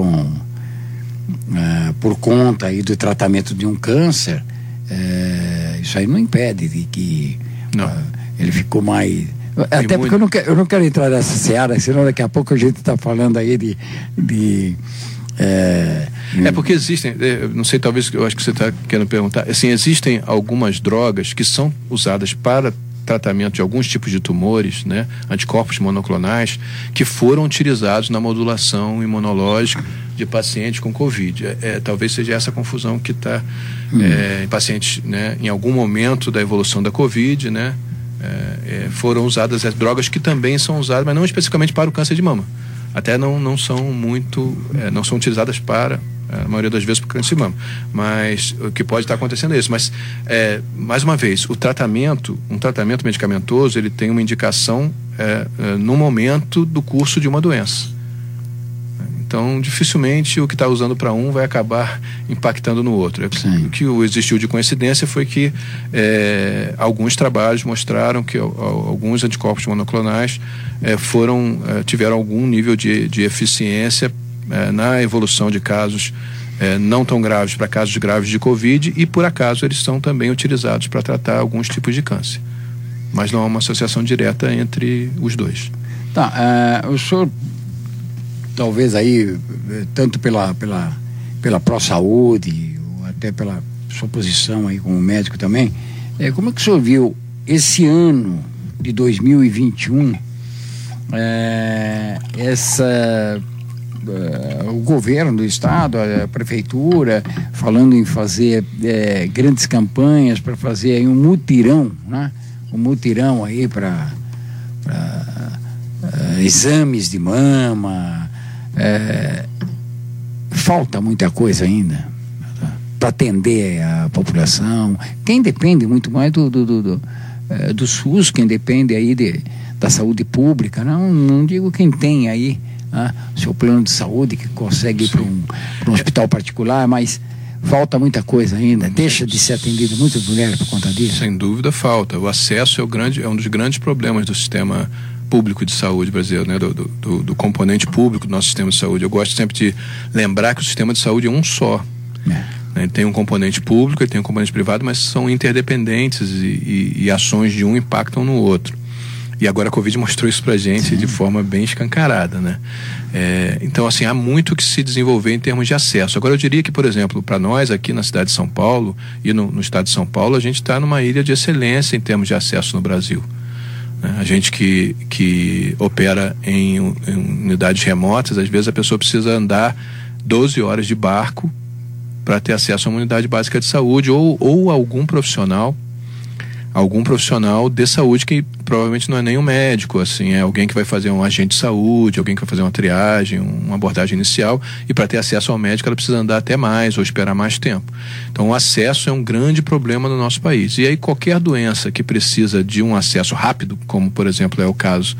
por conta aí do tratamento de um câncer, isso aí não impede de que ele ficou mais... Até porque eu não quero entrar nessa seara, senão daqui a pouco a gente está falando aí
porque existem, não sei, talvez, eu acho que você está querendo perguntar, assim, existem algumas drogas que são usadas para tratamento de alguns tipos de tumores, né, anticorpos monoclonais, que foram utilizados na modulação imunológica de pacientes com Covid. Talvez seja essa confusão que está em pacientes, né, em algum momento da evolução da Covid, né, foram usadas as drogas que também são usadas, mas não especificamente para o câncer de mama. Até não são muito, não são utilizadas para a maioria das vezes por câncer de mama, mas o que pode estar acontecendo é isso. Mas mais uma vez, um tratamento medicamentoso, ele tem uma indicação no momento do curso de uma doença. Então, dificilmente o que está usando para um vai acabar impactando no outro. O que existiu de coincidência foi que alguns trabalhos mostraram que alguns anticorpos monoclonais tiveram algum nível de eficiência na evolução de casos não tão graves para casos graves de Covid, e por acaso eles são também utilizados para tratar alguns tipos de câncer. Mas não há uma associação direta entre os dois.
O senhor, talvez aí, tanto pela pró-saúde, ou até pela sua posição aí como médico também, como é que o senhor viu esse ano de 2021, o governo do estado, a prefeitura, falando em fazer grandes campanhas para fazer aí um mutirão, né? Um mutirão aí para exames de mama. Falta muita coisa ainda para atender a população. Quem depende muito mais do SUS, quem depende aí da saúde pública, não digo quem tem aí seu plano de saúde, que consegue ir para um hospital particular, mas falta muita coisa ainda, deixa de ser atendido muitas mulheres por conta disso.
Sem dúvida falta. O acesso é um dos grandes problemas do sistema público de saúde brasileiro, né? do componente público do nosso sistema de saúde. Eu gosto sempre de lembrar que o sistema de saúde é um só. Ele tem um componente público, ele tem um componente privado, mas são interdependentes e ações de um impactam no outro. E agora a Covid mostrou isso pra gente de forma bem escancarada, né? Então, assim, há muito que se desenvolver em termos de acesso. Agora, eu diria que, por exemplo, para nós aqui na cidade de São Paulo e no estado de São Paulo, a gente está numa ilha de excelência em termos de acesso no Brasil. A gente que opera em unidades remotas, às vezes a pessoa precisa andar 12 horas de barco para ter acesso a uma unidade básica de saúde ou algum profissional de saúde que provavelmente não é nem um médico, assim, é alguém que vai fazer um agente de saúde, alguém que vai fazer uma triagem, uma abordagem inicial, e para ter acesso ao médico ela precisa andar até mais ou esperar mais tempo. Então o acesso é um grande problema no nosso país. E aí qualquer doença que precisa de um acesso rápido, como por exemplo é o caso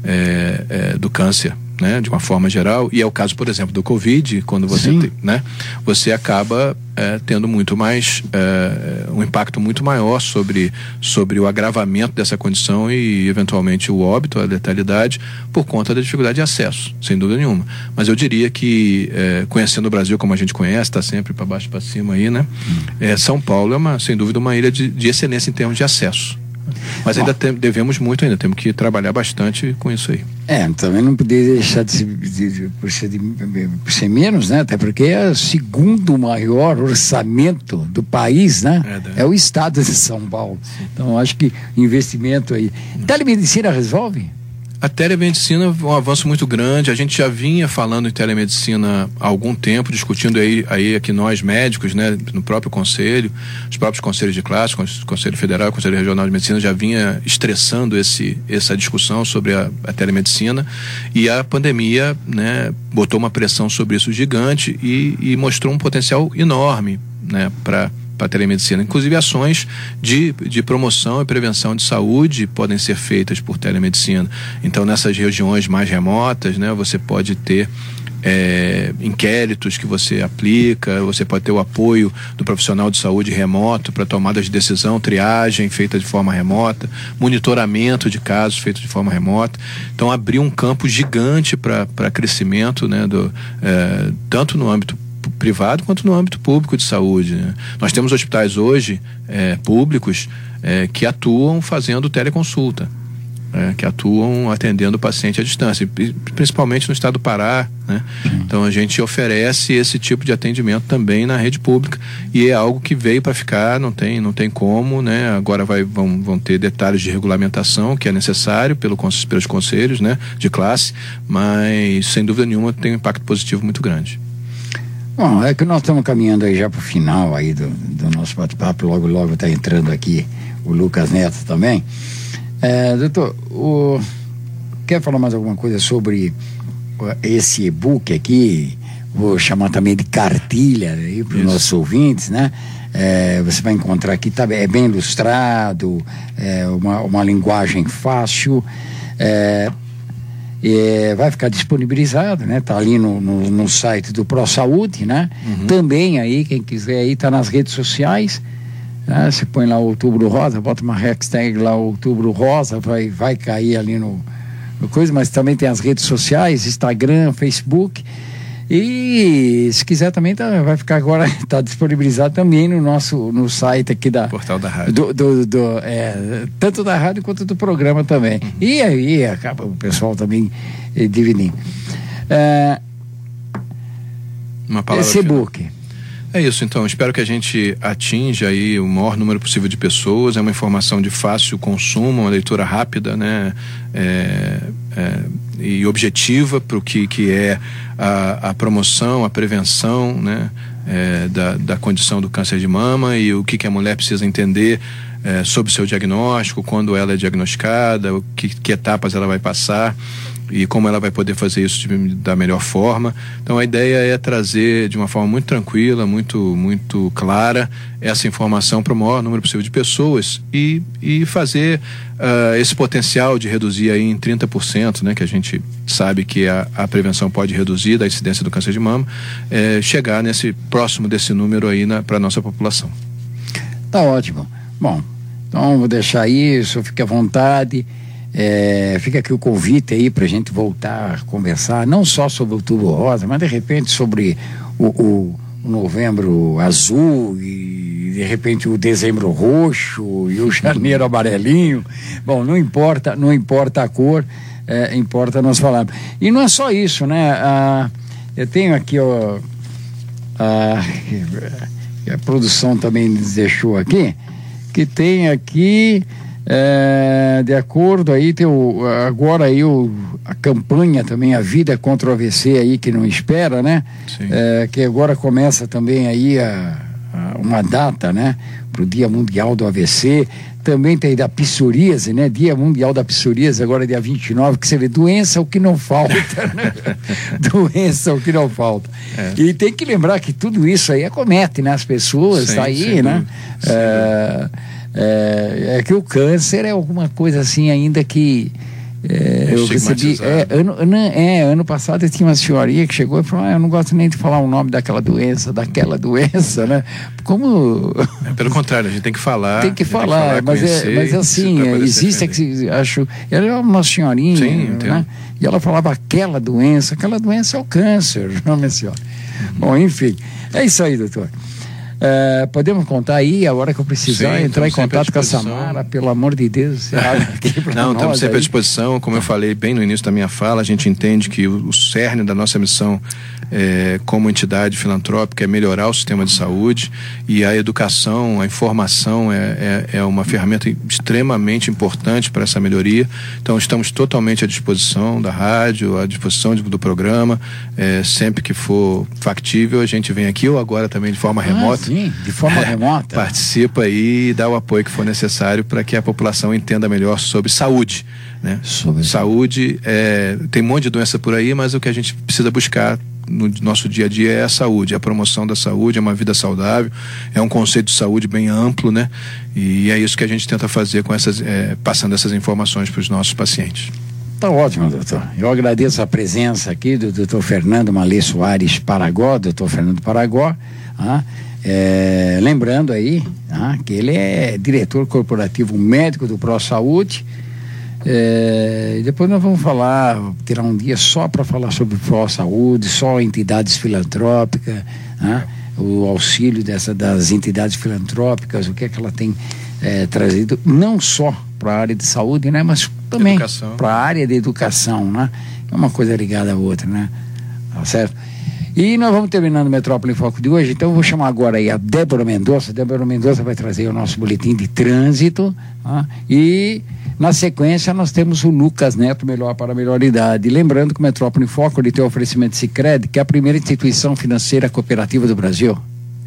do câncer, né, de uma forma geral, e é o caso, por exemplo, do Covid, quando você tem, né, você acaba tendo muito mais um impacto muito maior sobre o agravamento dessa condição e eventualmente o óbito, a letalidade, por conta da dificuldade de acesso, sem dúvida nenhuma. Mas eu diria que conhecendo o Brasil como a gente conhece, está sempre para baixo e para cima aí, né, São Paulo é sem dúvida uma ilha de excelência em termos de acesso. Mas ainda devemos muito, temos que trabalhar bastante com isso aí.
Também não poderia deixar por ser menos, né? Até porque é o segundo maior orçamento do país, né? É o estado de São Paulo. Então acho que investimento aí. Telemedicina resolve?
A telemedicina é um avanço muito grande. A gente já vinha falando em telemedicina há algum tempo, discutindo aí aqui nós médicos, né, no próprio conselho, os próprios conselhos de classe, Conselho Federal, Conselho Regional de Medicina já vinha estressando essa discussão sobre a telemedicina, e a pandemia, né, botou uma pressão sobre isso gigante e mostrou um potencial enorme, né, para a telemedicina. Inclusive ações de promoção e prevenção de saúde podem ser feitas por telemedicina. Então nessas regiões mais remotas, né, você pode ter inquéritos que você aplica, você pode ter o apoio do profissional de saúde remoto para tomada de decisão, triagem feita de forma remota, monitoramento de casos feito de forma remota. Então abriu um campo gigante para crescimento, né, tanto no âmbito privado quanto no âmbito público de saúde, né? Nós temos hospitais hoje públicos que atuam fazendo teleconsulta, que atuam atendendo o paciente à distância, principalmente no estado do Pará, né? Então a gente oferece esse tipo de atendimento também na rede pública, e é algo que veio para ficar, não tem como, né? Agora vão ter detalhes de regulamentação que é necessário pelos conselhos, né, de classe, mas sem dúvida nenhuma tem um impacto positivo muito grande.
Bom, é que nós estamos caminhando aí já para o final aí do nosso bate-papo. Logo está entrando aqui o Lucas Neto também. Doutor, quer falar mais alguma coisa sobre esse e-book aqui? Vou chamar também de cartilha aí para os nossos ouvintes, né? Você vai encontrar aqui, é bem ilustrado, uma linguagem fácil, vai ficar disponibilizado, né? Tá ali no site do ProSaúde, né? Também aí, quem quiser aí, tá nas redes sociais, né? Você põe lá Outubro Rosa, bota uma hashtag lá Outubro Rosa, vai cair ali no coisa, mas também tem as redes sociais, Instagram, Facebook, e se quiser também vai ficar agora, tá disponibilizado também no site aqui
Portal da Rádio.
Tanto da rádio quanto do programa também. E aí acaba o pessoal também dividindo.
Uma palavra
esse e-book.
É isso, então, espero que a gente atinja aí o maior número possível de pessoas. É uma informação de fácil consumo, uma leitura rápida, né, e objetiva para o que é a promoção, a prevenção, né, da condição do câncer de mama, e o que a mulher precisa entender sobre o seu diagnóstico, quando ela é diagnosticada, que etapas ela vai passar e como ela vai poder fazer isso da melhor forma. Então a ideia é trazer de uma forma muito tranquila, muito, muito clara, essa informação para o maior número possível de pessoas e fazer esse potencial de reduzir aí em 30%, né, que a gente sabe que a prevenção pode reduzir da incidência do câncer de mama, chegar próximo desse número aí para a nossa população.
Tá ótimo. Bom, então vou deixar isso, fique à vontade. Fica aqui o convite aí pra gente voltar a conversar, não só sobre o Outubro Rosa, mas de repente sobre o Novembro Azul e de repente o Dezembro Roxo e o Janeiro Amarelinho. Bom, não importa a cor, importa nós falarmos. E não é só isso, né? Eu tenho aqui, a produção também nos deixou aqui, que tem aqui De acordo aí, agora aí a campanha também, a vida contra o AVC aí, que não espera, né? Que agora começa também aí uma data, né? Para o Dia Mundial do AVC. Também tem da psoríase, né? Dia Mundial da Psoríase, agora dia 29, que você vê, doença é o que não falta, né? Doença é o que não falta. E tem que lembrar que tudo isso aí acomete, né? As pessoas, tá aí, né? É que o câncer é alguma coisa assim ainda que eu recebi. Ano passado eu tinha uma senhorinha que chegou e falou: eu não gosto nem de falar o nome daquela doença, né? Como.
Pelo contrário, a gente tem que falar.
Mas assim, existe acho. Ela é uma senhorinha,
sim,
né? E ela falava aquela doença é o câncer, não, minha senhora. Bom, enfim, é isso aí, doutor. Podemos contar aí a hora que eu precisar, entrar em contato com a Samara, pelo amor de Deus.
Não, estamos sempre à disposição. Como eu falei bem no início da minha fala, a gente entende que o cerne da nossa missão como entidade filantrópica é melhorar o sistema de saúde, e a educação, a informação é uma ferramenta extremamente importante para essa melhoria. Então estamos totalmente à disposição da rádio, à disposição do programa, sempre que for factível a gente vem aqui, ou agora também de forma remota.
Sim, de forma remota.
Participa aí e dá o apoio que for necessário para que a população entenda melhor sobre saúde, né? Saúde, tem um monte de doença por aí, mas o que a gente precisa buscar no nosso dia a dia é a saúde, a promoção da saúde, é uma vida saudável, é um conceito de saúde bem amplo, né? E é isso que a gente tenta fazer com passando essas informações para os nossos pacientes.
Tá ótimo, doutor. Eu agradeço a presença aqui do doutor Fernando Malê Soares Paragó, doutor Fernando Paragó, lembrando aí que ele é diretor corporativo médico do ProSaúde. Depois nós vamos tirar um dia só para falar sobre ProSaúde, só entidades filantrópicas, o auxílio das entidades filantrópicas, o que é que ela tem trazido, não só para a área de saúde, né, mas também para a área de educação, né? É uma coisa ligada à outra, né? Tá certo? E nós vamos terminando o Metrópole em Foco de hoje, então eu vou chamar agora aí a Débora Mendonça. Débora Mendonça vai trazer o nosso boletim de trânsito, e na sequência nós temos o Lucas Neto, Melhor para a Melhoridade. Lembrando que o Metrópole em Foco ele tem o oferecimento Sicredi, que é a primeira instituição financeira cooperativa do Brasil.